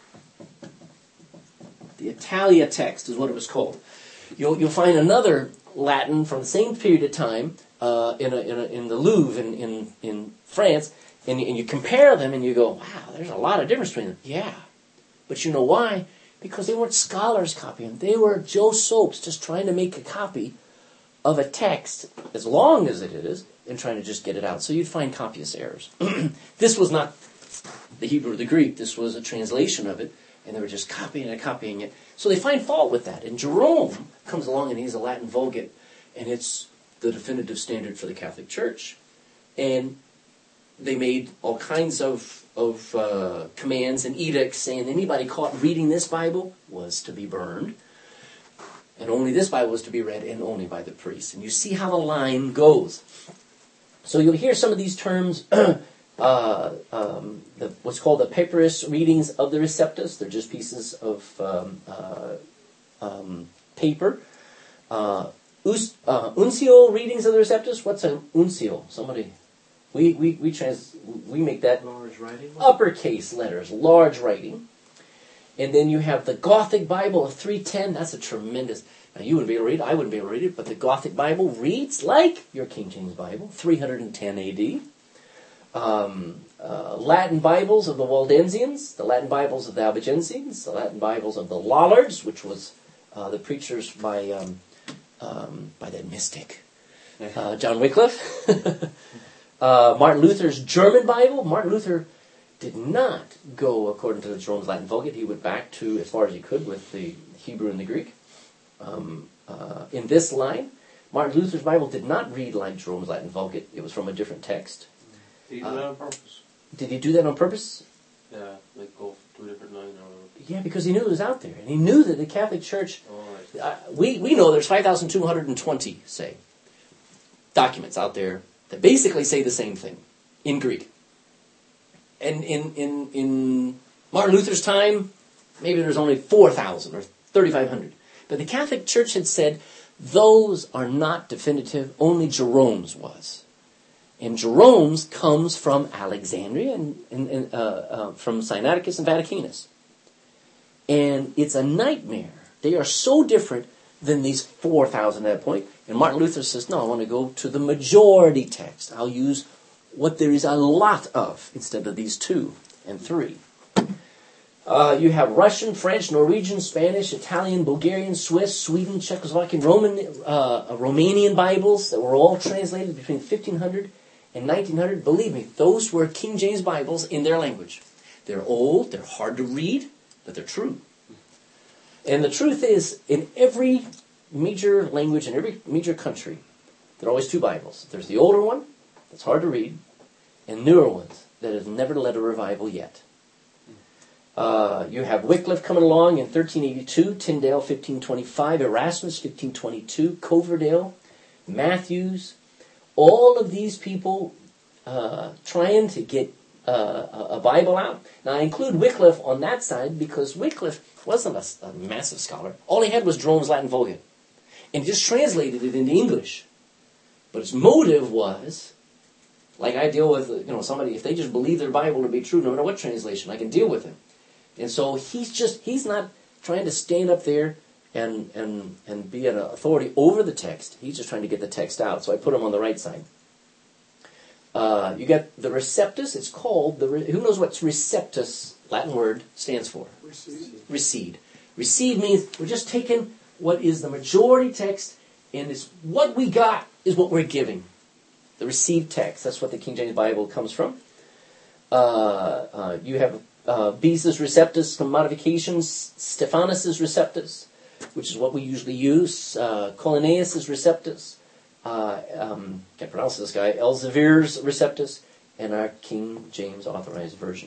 The Italia text is what it was called. You'll find another Latin from the same period of time in the Louvre in France, and you compare them, and you go, wow, there's a lot of difference between them. Yeah, but you know why? Because they weren't scholars copying them. They were Joe Soaps just trying to make a copy of a text as long as it is and trying to just get it out. So you'd find copyist errors. This was not the Hebrew or the Greek. This was a translation of it And they were just copying and copying it. So they find fault with that. And Jerome comes along, and he's a Latin Vulgate, and it's the definitive standard for the Catholic Church. And they made all kinds of commands and edicts saying anybody caught reading this Bible was to be burned. And only this Bible was to be read, and only by the priest. And you see how the line goes. So you'll hear some of these terms, what's called the papyrus readings of the Receptus. They're just pieces of paper. Uncial readings of the Receptus. What's an uncial? Somebody, we make that Large writing. uppercase letters, large writing. And then you have the Gothic Bible of 310. That's a tremendous. Now you wouldn't be able to read it. I wouldn't be able to read it. But the Gothic Bible reads like your King James Bible, 310 A.D. Latin Bibles of the Waldensians, the Latin Bibles of the Albigensians, the Latin Bibles of the Lollards, which was the preachers by that mystic, John Wycliffe. Martin Luther's German Bible. Martin Luther did not go according to Jerome's Latin Vulgate. He went back to as far as he could with the Hebrew and the Greek. In this line, Martin Luther's Bible did not read like Jerome's Latin Vulgate. It was from a different text. Did he do that on purpose? Did he do that on purpose? Yeah, like go to a different line or... Yeah, because he knew it was out there. And he knew that the Catholic Church... Oh, right. We know there's 5,220, say, documents out there that basically say the same thing in Greek. And in Martin Luther's time, maybe there's only 4,000 or 3,500. But the Catholic Church had said, those are not definitive, only Jerome's was. And Jerome's comes from Alexandria and from Sinaiticus and Vaticanus. And it's a nightmare. They are so different than these 4,000 at that point. And Martin Luther says, no, I want to go to the majority text. I'll use what there is a lot of instead of these 2 and 3. You have Russian, French, Norwegian, Spanish, Italian, Bulgarian, Swiss, Sweden, Czechoslovakian, Romanian Bibles that were all translated between 1500 and 1900. Believe me, those were King James Bibles in their language. They're old, they're hard to read, but they're true. And the truth is, in every major language, in every major country, there are always 2 Bibles. There's the older one, that's hard to read, and newer ones that have never led a revival yet. You have Wycliffe coming along in 1382, Tyndale 1525, Erasmus 1522, Coverdale, Matthews, all of these people trying to get a Bible out. Now I include Wycliffe on that side because Wycliffe wasn't a massive scholar. All he had was Jerome's Latin Vulgate. And he just translated it into English. But his motive was, like I deal with somebody, if they just believe their Bible to be true, no matter what translation, I can deal with him. And so he's not trying to stand up there and be an authority over the text. He's just trying to get the text out. So I put him on the right side. You got the Receptus. It's called, who knows what Receptus, Latin word, stands for? Recede. Recede means we're just taking what is the majority text, and it's what we got is what we're giving. The received text. That's what the King James Bible comes from. You have Beza's Receptus, some modifications. Stephanus's Receptus, which is what we usually use. Colineus's Receptus. Can't pronounce this guy. Elsevier's Receptus, and our King James Authorized Version.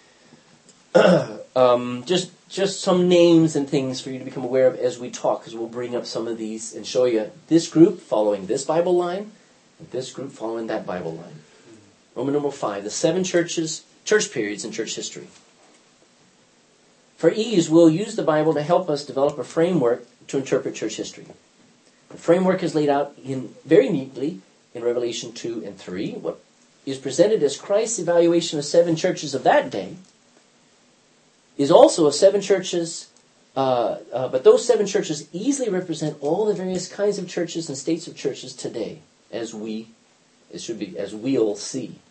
Just some names and things for you to become aware of as we talk, because we'll bring up some of these and show you this group following this Bible line, and this group following that Bible line. Roman numeral 5, the 7 church periods in church history. For ease, we'll use the Bible to help us develop a framework to interpret church history. The framework is laid out very neatly in Revelation 2 and 3. What is presented as Christ's evaluation of 7 churches of that day is also of 7 churches, but those 7 churches easily represent all the various kinds of churches and states of churches today, as we'll see.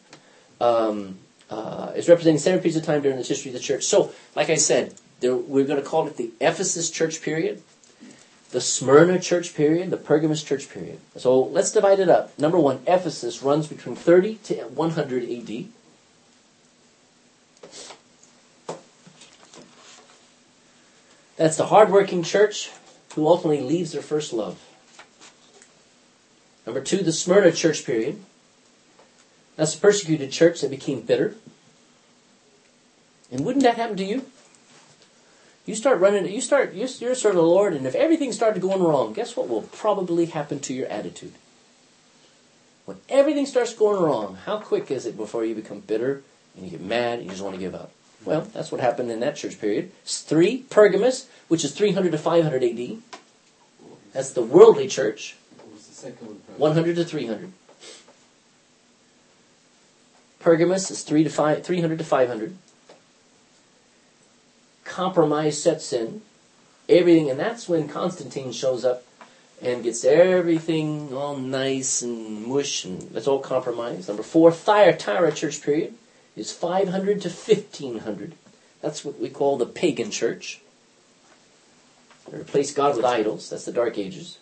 It's representing 7 periods of time during the history of the church. So, like I said, we're going to call it the Ephesus church period, the Smyrna church period, the Pergamus church period. So let's divide it up. Number 1, Ephesus runs between 30 to 100 AD. That's the hardworking church who ultimately leaves their first love. Number 2, the Smyrna church period. That's the persecuted church that became bitter. And wouldn't that happen to you? You start running, you're serving the Lord, and if everything started going wrong, guess what will probably happen to your attitude? When everything starts going wrong, how quick is it before you become bitter and you get mad and you just want to give up? Well, that's what happened in that church period. 3, Pergamos, which is 300 to 500 AD. That's the worldly church. What was the second one? 100 to 300. Pergamos is 300 to 500. Compromise sets in. Everything, and that's when Constantine shows up and gets everything all nice and mush, and that's all compromise. Number 4, Thyatira church period is 500 to 1500. That's what we call the pagan church. They replace God with idols. That's the Dark Ages.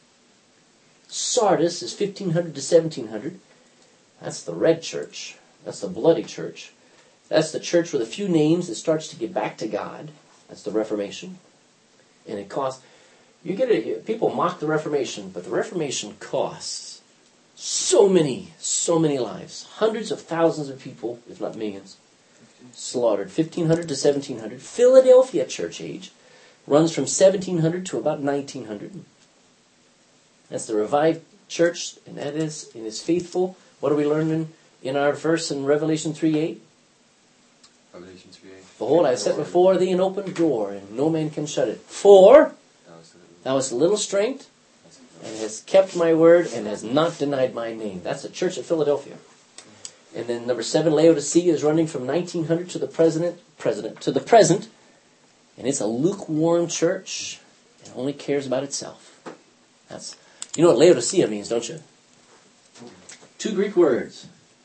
Sardis is 1500 to 1700. That's the red church. That's the bloody church. That's the church with a few names that starts to get back to God. That's the Reformation. And it costs... people mock the Reformation, but the Reformation costs so many lives. Hundreds of thousands of people, if not millions, slaughtered. 1500 to 1700. Philadelphia church age runs from 1700 to about 1900. That's the revived church, and that is faithful. What are we learning in our verse in Revelation 3:8? Revelation 3:8. Behold, I set before thee an open door, and no man can shut it. For thou hast little strength, and hast kept my word, and has not denied my name. That's the church at Philadelphia. And then number 7, Laodicea is running from 1900 to the present, and it's a lukewarm church. It only cares about itself. You know what Laodicea means, don't you? 2 Greek words.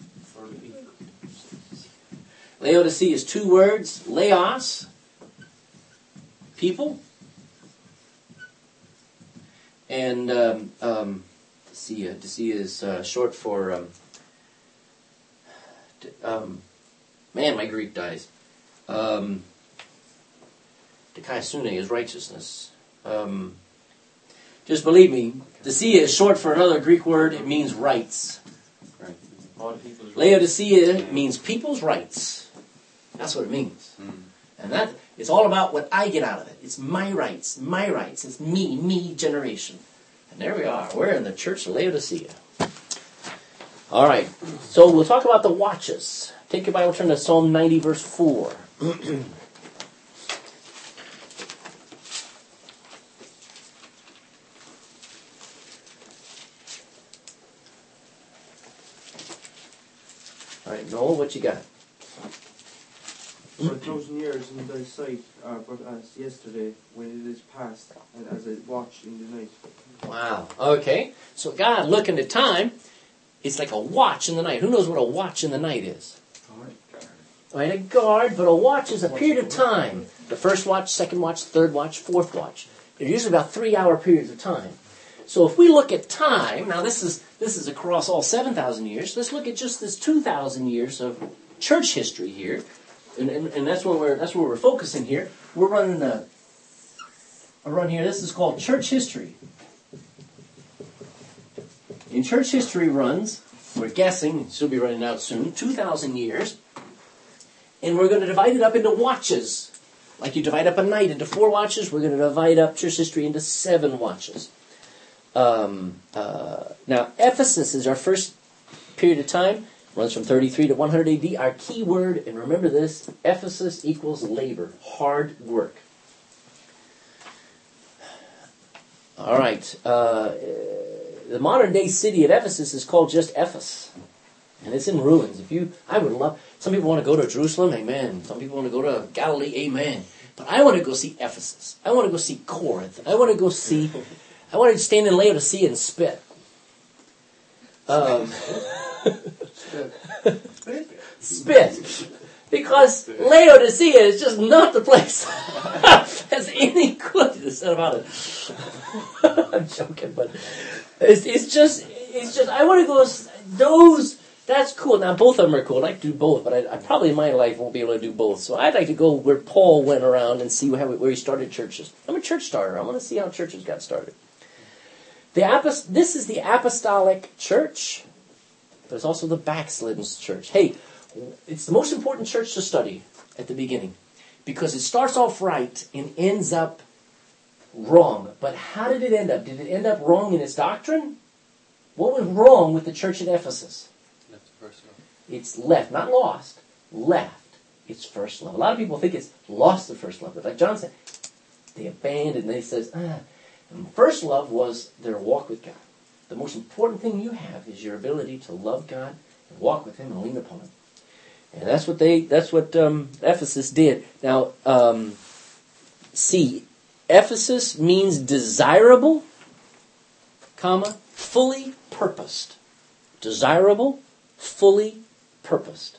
Laodicea is 2 words. Laos, people. And Decea is short for... man, my Greek dies. Dikaiosune is righteousness. Just believe me, Decea is short for another Greek word. It means rights. Laodicea means people's rights. That's what it means. And that it's all about what I get out of it. It's my rights, my rights. It's me generation. And there we are. We're in the church of Laodicea. All right. So we'll talk about the watches. Take your Bible, turn to Psalm 90, verse 4. All right, Noel, what you got? For 1,000 years in thy sight are but as yesterday when it is past, and as a watch in the night. Wow. Okay. So God, looking at time, it's like a watch in the night. Who knows what a watch in the night is? Right, a guard, but a watch is a period of time. The first watch, second watch, third watch, fourth watch. They're usually about 3-hour periods of time. So if we look at time, now this is across all 7,000 years. Let's look at just this 2,000 years of church history here, and that's where we're focusing here. We're running a run here. This is called church history. In church history runs, we're guessing, she'll be running out soon, 2,000 years, and we're going to divide it up into watches. Like you divide up a night into 4 watches, we're going to divide up church history into 7 watches. Now, Ephesus is our first period of time. Runs from 33 to 100 AD. Our key word, and remember this, Ephesus equals labor, hard work. All right. The modern day city of Ephesus is called just Ephes. And it's in ruins. Some people want to go to Jerusalem, amen. Some people want to go to Galilee, amen. But I want to go see Ephesus. I want to go see Corinth. I want to stand in Laodicea and spit. Spit. Because Laodicea is just not the place that has any goodness about it. I'm joking, but it's just I want to go, That's cool. Now, both of them are cool. I'd like to do both, but I probably in my life won't be able to do both. So I'd like to go where Paul went around and see where he started churches. I'm a church starter. I want to see how churches got started. This is the apostolic church. There's also the backslidden church. Hey, it's the most important church to study at the beginning because it starts off right and ends up wrong. But how did it end up? Did it end up wrong in its doctrine? What was wrong with the church at Ephesus? Left the first love. It's left, not lost, left its first love. A lot of people think it's lost the first love. But like John said, they abandoned, they says, And first love was their walk with God. The most important thing you have is your ability to love God and walk with Him and lean upon Him. And that's what Ephesus did. Now, see, Ephesus means desirable, comma, fully purposed. Desirable, fully purposed.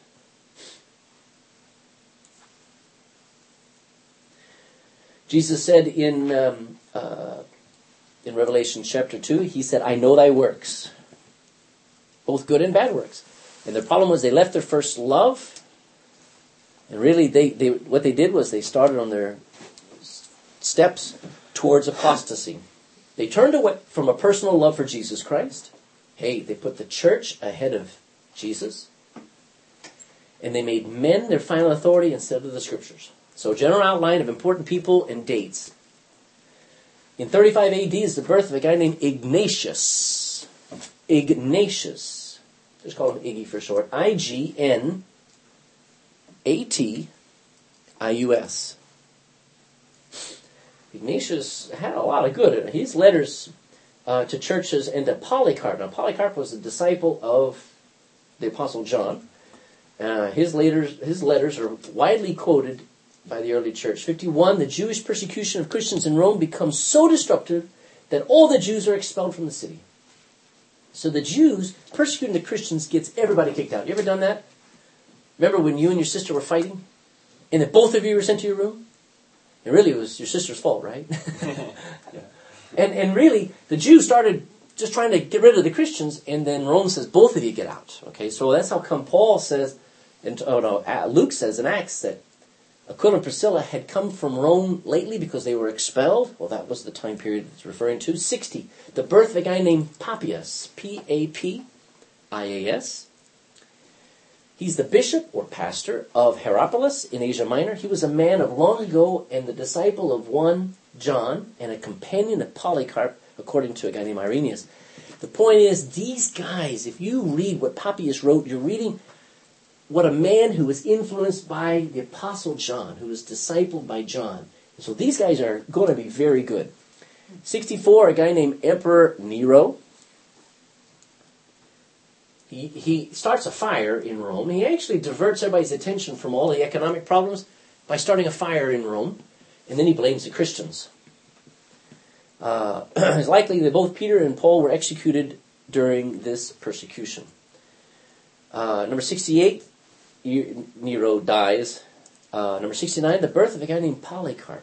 Jesus said in Revelation chapter 2, He said, I know thy works, both good and bad works. And the problem was they left their first love, and really what they did was they started on their steps towards apostasy. They turned away from a personal love for Jesus Christ. Hey, they put the church ahead of Jesus. And they made men their final authority instead of the Scriptures. So general outline of important people and dates. In 35 AD is the birth of a guy named Ignatius. Ignatius. Just call him Iggy for short. I-G-N-A-T-I-U-S. Ignatius had a lot of good. His letters to churches and to Polycarp. Now, Polycarp was a disciple of the Apostle John. His letters are widely quoted by the early church. 51, the Jewish persecution of Christians in Rome becomes so destructive that all the Jews are expelled from the city. So the Jews persecuting the Christians gets everybody kicked out. You ever done that? Remember when you and your sister were fighting? And that both of you were sent to your room? And really it was your sister's fault, right? Yeah. And really, the Jews started just trying to get rid of the Christians, and then Rome says, both of you get out. Okay, so that's how come Paul says, Luke says in Acts that Aquila and Priscilla had come from Rome lately because they were expelled. Well, that was the time period it's referring to. 60, the birth of a guy named Papias, P-A-P-I-A-S. He's the bishop or pastor of Hierapolis in Asia Minor. He was a man of long ago and the disciple of one John and a companion of Polycarp, according to a guy named Irenaeus. The point is, these guys, if you read what Papias wrote, you're reading what a man who was influenced by the Apostle John, who was discipled by John. So these guys are going to be very good. 64, a guy named Emperor Nero. He starts a fire in Rome. He actually diverts everybody's attention from all the economic problems by starting a fire in Rome. And then he blames the Christians. It's likely that both Peter and Paul were executed during this persecution. Number 68, Nero dies. Number 69, the birth of a guy named Polycarp.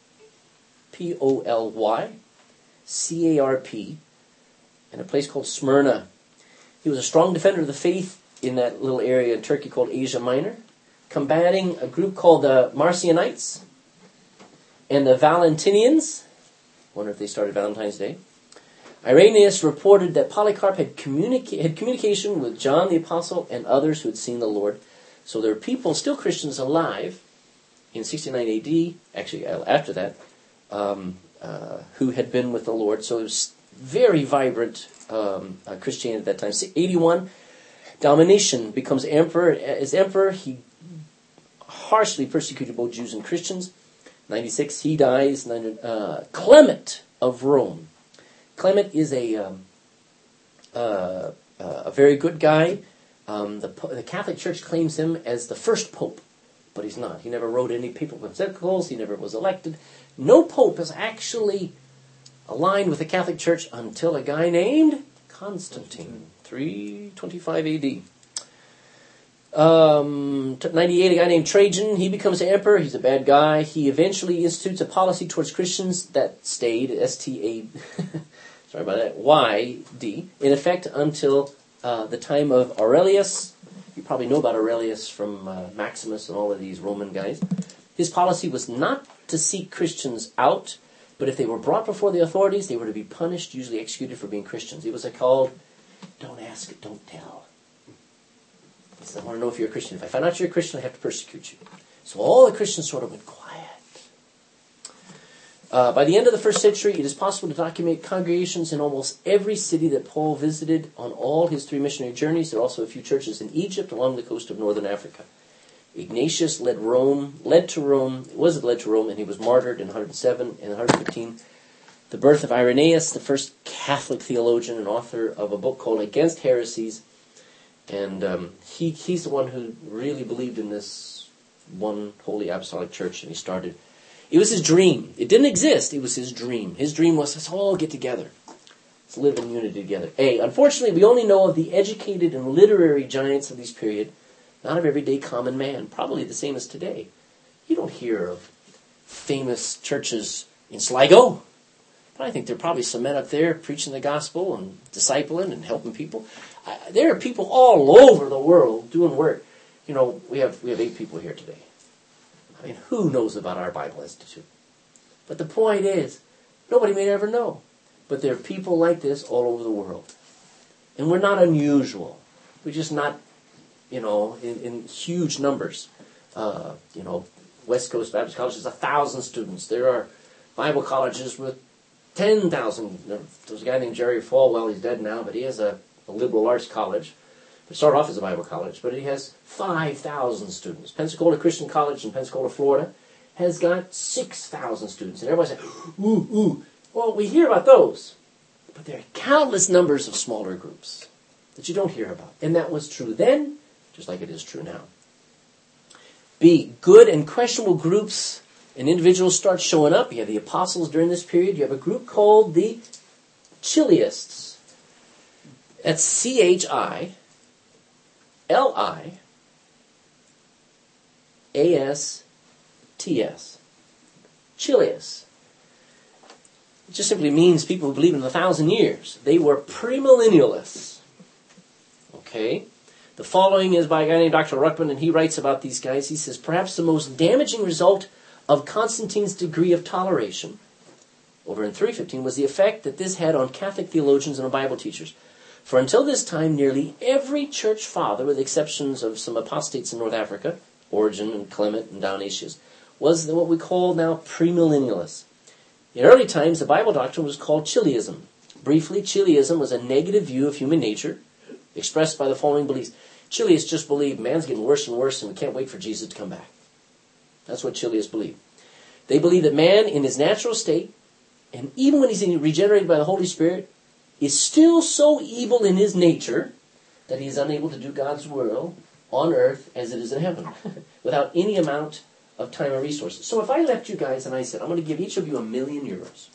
P-O-L-Y-C-A-R-P. In a place called Smyrna. He was a strong defender of the faith in that little area in Turkey called Asia Minor, combating a group called the Marcionites and the Valentinians. Wonder if they started Valentine's Day. Irenaeus reported that Polycarp had communication with John the Apostle and others who had seen the Lord. So there were people, still Christians, alive in 69 AD, actually after that, who had been with the Lord. So it was very vibrant Christianity at that time. 81, Domitian becomes emperor. As emperor, he harshly persecuted both Jews and Christians. 96, he dies. Clement of Rome. Clement is a very good guy. The Catholic Church claims him as the first pope, but he's not. He never wrote any papal encyclicals. He never was elected. No pope is actually aligned with the Catholic Church until a guy named Constantine, 325 AD. 98, a guy named Trajan, he becomes emperor. He's a bad guy. He eventually institutes a policy towards Christians that stayed, S-T-A, sorry about that, Y-D, in effect until the time of Aurelius. You probably know about Aurelius from Maximus and all of these Roman guys. His policy was not to seek Christians out, but if they were brought before the authorities, they were to be punished, usually executed for being Christians. He was called, don't ask, don't tell. He said, I want to know if you're a Christian. If I find out you're a Christian, I have to persecute you. So all the Christians sort of went quiet. By the end of the first century, it is possible to document congregations in almost every city that Paul visited on all his 3 missionary journeys. There are also a few churches in Egypt along the coast of northern Africa. Ignatius led to Rome, and he was martyred in 107 and 115. The birth of Irenaeus, the first Catholic theologian and author of a book called Against Heresies. And he's the one who really believed in this one holy apostolic church, and he started. It was his dream. It didn't exist. It was his dream. His dream was, let's all get together. Let's live in unity together. Unfortunately, we only know of the educated and literary giants of this period, not of everyday common man. Probably the same as today. You don't hear of famous churches in Sligo. But I think there are probably some men up there preaching the gospel and discipling and helping people. There are people all over the world doing work. You know, we have 8 people here today. I mean, who knows about our Bible Institute? But the point is, nobody may ever know. But there are people like this all over the world. And we're not unusual. We're just not, in huge numbers. West Coast Baptist College has 1,000 students. There are Bible colleges with 10,000. There's a guy named Jerry Falwell. He's dead now, but he has a liberal arts college. It started off as a Bible college, but he has 5,000 students. Pensacola Christian College in Pensacola, Florida, has got 6,000 students. And everybody says, ooh. Well, we hear about those. But there are countless numbers of smaller groups that you don't hear about. And that was true then, just like it is true now. B, good and questionable groups and individuals start showing up. You have the apostles during this period. You have a group called the Chiliasts. That's Chiliasts. Chilias. It just simply means people who believe in 1,000 years. They were premillennialists. Okay? The following is by a guy named Dr. Ruckman, and he writes about these guys. He says, perhaps the most damaging result of Constantine's degree of toleration, over in 315, was the effect that this had on Catholic theologians and Bible teachers. For until this time, nearly every church father, with the exceptions of some apostates in North Africa, Origen and Clement and Dionysius, was what we call now premillennialists. In early times, the Bible doctrine was called Chiliasm. Briefly, Chiliasm was a negative view of human nature, expressed by the following beliefs. Chiliasts just believed man's getting worse and worse, and we can't wait for Jesus to come back. That's what Chiliasts believe. They believe that man, in his natural state, and even when he's regenerated by the Holy Spirit, is still so evil in his nature that he is unable to do God's will on earth as it is in heaven, without any amount of time or resources. So if I left you guys and I said, I'm going to give each of you €1,000,000.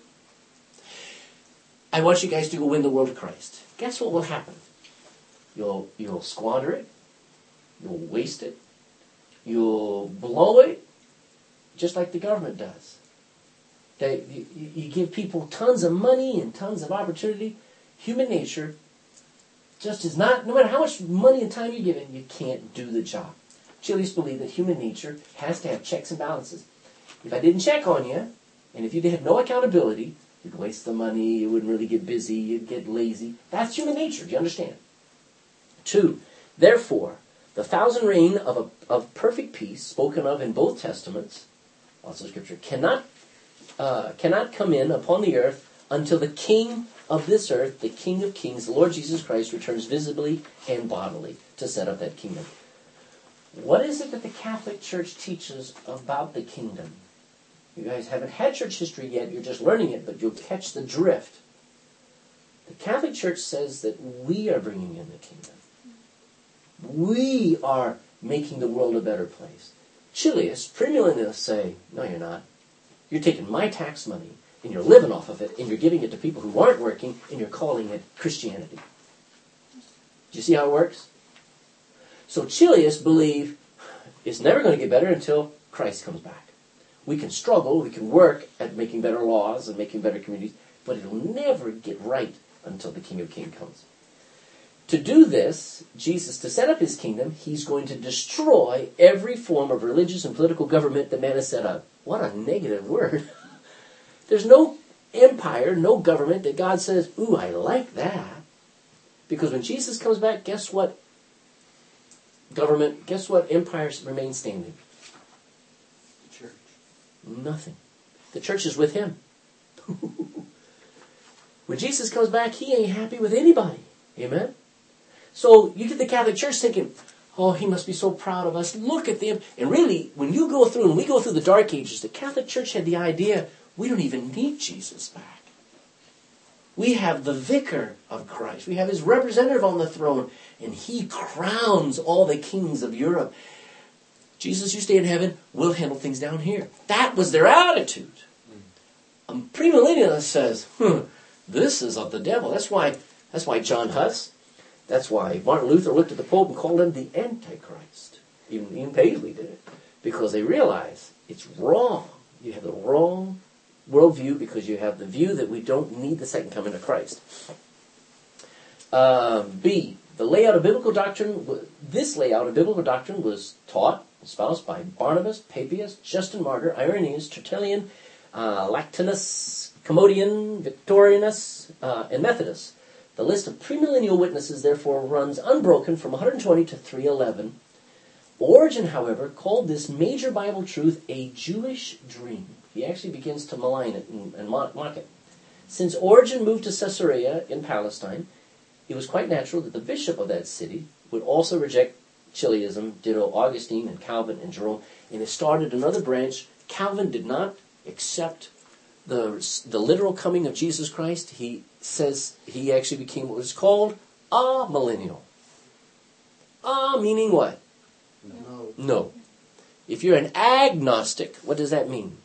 I want you guys to go win the world to Christ. Guess what will happen? You'll squander it. You'll waste it. You'll blow it, just like the government does. You give people tons of money and tons of opportunity. Human nature just is not, no matter how much money and time you give it, you can't do the job. Chiliasts believe that human nature has to have checks and balances. If I didn't check on you, and if you had no accountability, you'd waste the money, you wouldn't really get busy, you'd get lazy. That's human nature, do you understand? 2, therefore, the 1,000 reign of perfect peace, spoken of in both Testaments, also Scripture, cannot come in upon the earth until the King of this earth, the King of Kings, the Lord Jesus Christ, returns visibly and bodily to set up that kingdom. What is it that the Catholic Church teaches about the kingdom? You guys haven't had church history yet, you're just learning it, but you'll catch the drift. The Catholic Church says that we are bringing in the kingdom. We are making the world a better place. Chiliasts, premillennialists say, no you're not. You're taking my tax money, and you're living off of it, and you're giving it to people who aren't working, and you're calling it Christianity. Do you see how it works? So Chiliasts believe it's never going to get better until Christ comes back. We can struggle, we can work at making better laws and making better communities, but it'll never get right until the King of Kings comes. To do this, Jesus, to set up his kingdom, he's going to destroy every form of religious and political government that man has set up. What a negative word. There's no empire, no government that God says, ooh, I like that. Because when Jesus comes back, guess what? Guess what empires remain standing? The church. Nothing. The church is with him. When Jesus comes back, he ain't happy with anybody. Amen? So you get the Catholic Church thinking, oh, he must be so proud of us. Look at them. And really, when you go through, and we go through the Dark Ages, the Catholic Church had the idea, we don't even need Jesus back. We have the vicar of Christ. We have his representative on the throne. And he crowns all the kings of Europe. Jesus, you stay in heaven. We'll handle things down here. That was their attitude. A premillennialist says, this is of the devil. That's why John Huss, that's why Martin Luther looked at the Pope and called him the Antichrist. Even Paisley did it. Because they realize it's wrong. You have the wrong worldview because you have the view that we don't need the second coming of Christ. B, the layout of biblical doctrine. This layout of biblical doctrine was taught, espoused by Barnabas, Papias, Justin Martyr, Irenaeus, Tertullian, Lactanus, Commodian, Victorinus, and Methodus. The list of premillennial witnesses, therefore, runs unbroken from 120 to 311. Origen, however, called this major Bible truth a Jewish dream. He actually begins to malign it and mock it. Since Origen moved to Caesarea in Palestine, it was quite natural that the bishop of that city would also reject Chiliasm, ditto Augustine and Calvin and Jerome, and it started another branch. Calvin did not accept the literal coming of Jesus Christ. He says he actually became what was called amillennial. Meaning what? No. If you're an agnostic, what does that mean?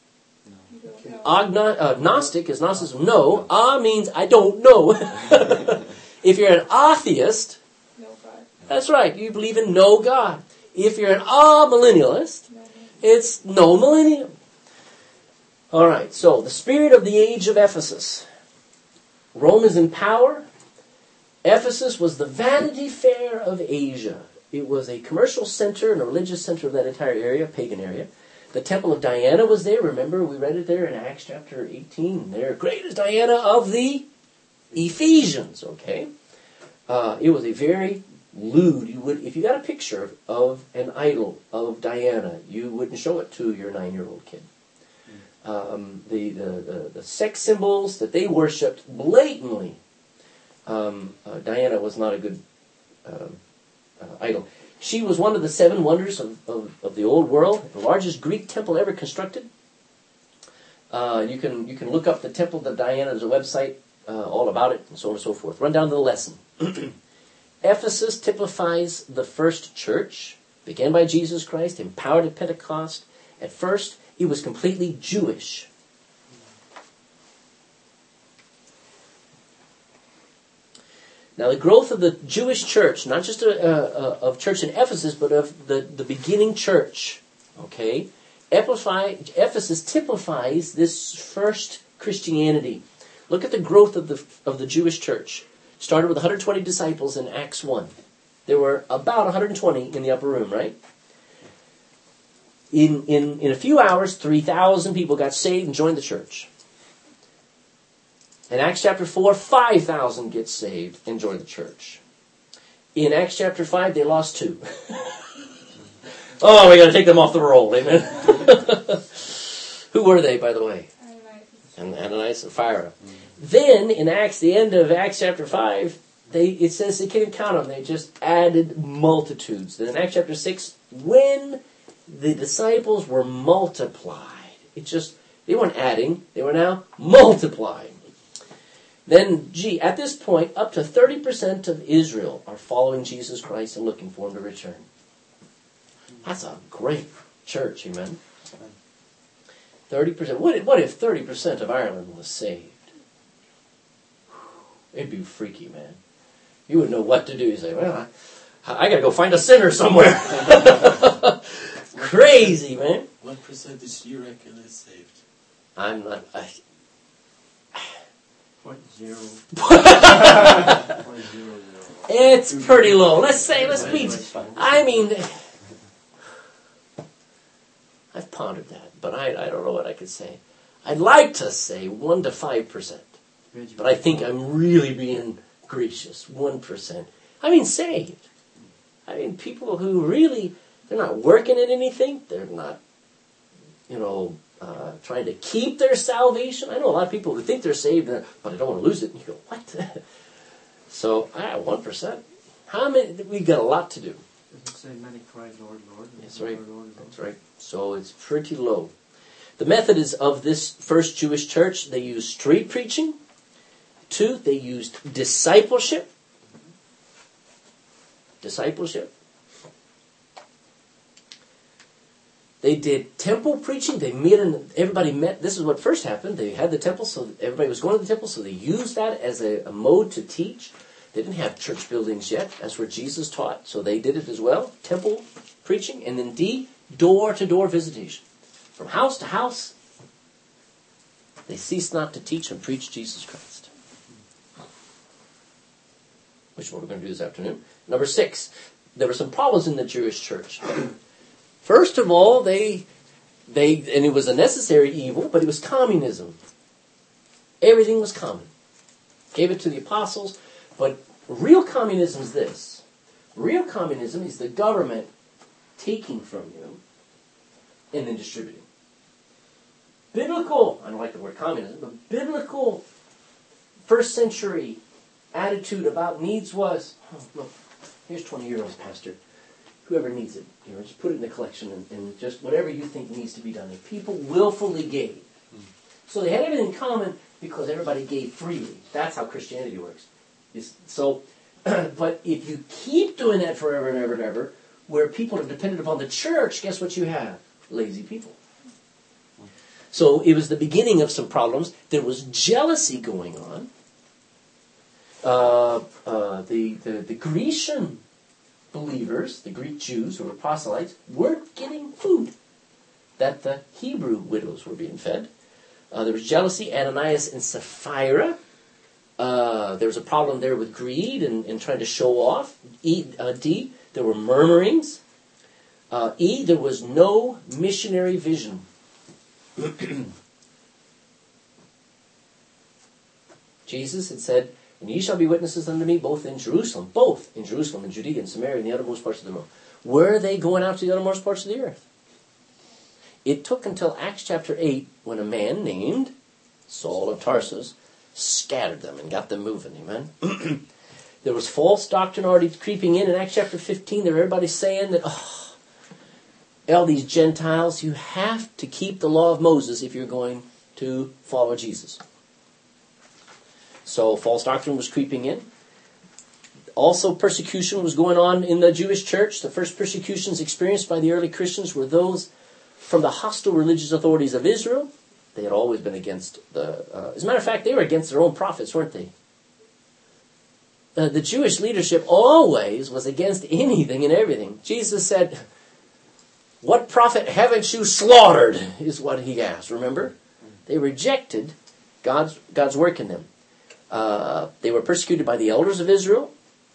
Gnostic is Gnosticism. No. Means I don't know. If you're an atheist, No God. that's right. You believe in no God. If you're an amillennialist, it's no millennium. All right. So the spirit of the age of Ephesus. Rome is in power. Ephesus was the Vanity Fair of Asia. It was a commercial center and a religious center of that entire area, pagan area. The Temple of Diana was there. Remember, we read it there in Acts chapter 18. There, great is Diana of the Ephesians. Okay, it was a very lewd. If you got a picture of an idol of Diana, you wouldn't show it to your 9-year-old kid. The sex symbols that they worshipped blatantly. Diana was not a good idol. She was one of the 7 wonders of the old world, the largest Greek temple ever constructed. You can look up the Temple of Diana. There's a website all about it, and so on and so forth. Run down to the lesson. Ephesus typifies the first church, began by Jesus Christ, empowered at Pentecost. At first, it was completely Jewish. Now, the growth of the Jewish church, not just of church in Ephesus, but of the beginning church, okay? Ephesus typifies this first Christianity. Look at the growth of the Jewish church. Started with 120 disciples in Acts 1. There were about 120 in the upper room, right? In a few hours, 3,000 people got saved and joined the church. In Acts chapter 4, 5,000 get saved and join the church. In Acts chapter 5, they lost 2. Oh, we got to take them off the roll, amen. Who were they, by the way? Ananias and Sapphira. Then, in Acts, the end of Acts chapter 5, it says they couldn't count them. They just added multitudes. Then in Acts chapter 6, when the disciples were multiplied, they weren't adding, they were now multiplying. Then, at this point, up to 30% of Israel are following Jesus Christ and looking for him to return. That's a great church, amen? 30%. What if 30% of Ireland was saved? It'd be freaky, man. You wouldn't know what to do. You say, well, I got to go find a sinner somewhere. Crazy, man. What percentage do you reckon is saved? I'm not... 0.0. It's pretty low. Let's be. I mean, I've pondered that, but I don't know what I could say. I'd like to say 1 to 5%, but I think I'm really being gracious. 1%. I mean, saved. I mean, people who really, they're not working at anything. They're not, trying to keep their salvation. I know a lot of people who think they're saved, but I don't want to lose it. And you go, what? So, 1%. How many? We've got a lot to do. Does it say many cry, Lord, Lord? That's right. Lord, Lord, Lord. That's right. So it's pretty low. The method is of this first Jewish church. They used street preaching. 2, they used discipleship. They did temple preaching. Everybody met. This is what first happened. They had the temple, so everybody was going to the temple, so they used that as a mode to teach. They didn't have church buildings yet. That's where Jesus taught, so they did it as well. Temple preaching. And then D, door-to-door visitation. From house to house, they ceased not to teach and preach Jesus Christ. Which is what we're going to do this afternoon. Number 6, there were some problems in the Jewish church. First of all, and it was a necessary evil, but it was communism. Everything was common. Gave it to the apostles, but real communism is this. Real communism is the government taking from you and then distributing. Biblical, I don't like the word communism, but biblical first century attitude about needs was, look, here's 20 euros, Pastor. Whoever needs it, just put it in the collection and just whatever you think needs to be done. And people willfully gave. So they had everything in common because everybody gave freely. That's how Christianity works. But if you keep doing that forever and ever and ever, where people are dependent upon the church, guess what you have? Lazy people. So it was the beginning of some problems. There was jealousy going on. The Grecian believers, the Greek Jews who were proselytes, weren't getting food that the Hebrew widows were being fed. There was jealousy. Ananias and Sapphira. There was a problem there with greed and trying to show off. D, there were murmurings. E, there was no missionary vision. Jesus had said, "And ye shall be witnesses unto me both in Jerusalem, and Judea, and Samaria, and the uttermost parts of the world." Where are they going out to the uttermost parts of the earth? It took until Acts chapter 8 when a man named Saul of Tarsus scattered them and got them moving. Amen? There was false doctrine already creeping in Acts chapter 15. There everybody saying that, all these Gentiles, you have to keep the law of Moses if you're going to follow Jesus. So false doctrine was creeping in. Also persecution was going on in the Jewish church. The first persecutions experienced by the early Christians were those from the hostile religious authorities of Israel. They had always been against as a matter of fact, they were against their own prophets, weren't they? The Jewish leadership always was against anything and everything. Jesus said, "What prophet haven't you slaughtered?" is what he asked, remember? They rejected God's work in them. They were persecuted by the elders of Israel.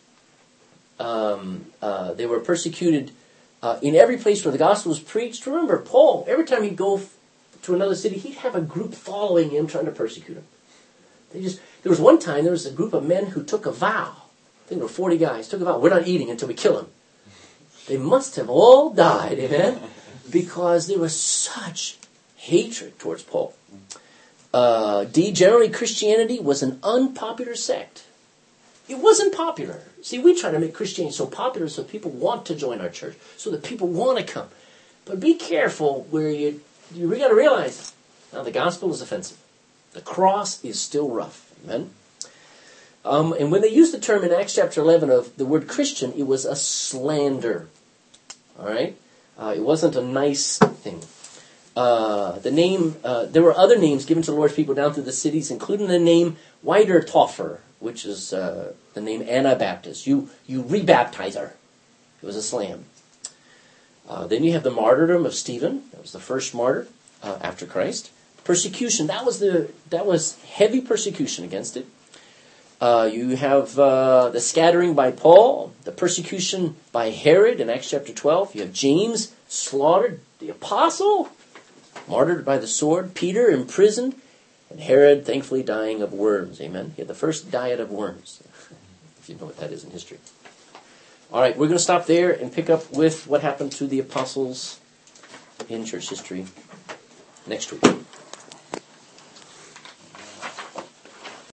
They were persecuted in every place where the gospel was preached. Remember, Paul, every time he'd go to another city, he'd have a group following him trying to persecute him. There was one time, there was a group of men who took a vow. I think there were 40 guys, took a vow, we're not eating until we kill him. They must have all died, amen? Because there was such hatred towards Paul. D, generally Christianity was an unpopular sect. It wasn't popular. See, we try to make Christianity so popular so people want to join our church, so that people want to come. But be careful where we got to realize, now the gospel is offensive. The cross is still rough. Amen? And when they used the term in Acts chapter 11 of the word Christian, it was a slander. All right? It wasn't a nice thing. The name, there were other names given to the Lord's people down through the cities, including the name Wiedertäufer, which is the name Anabaptist. You rebaptizer. It was a slam. Then you have the martyrdom of Stephen. That was the first martyr after Christ. Persecution. That was heavy persecution against it. You have the scattering by Paul, the persecution by Herod in Acts chapter 12. You have James slaughtered, the apostle, martyred by the sword, Peter imprisoned, and Herod thankfully dying of worms. Amen. He had the first diet of worms, if you know what that is in history. All right, we're going to stop there and pick up with what happened to the apostles in church history next week.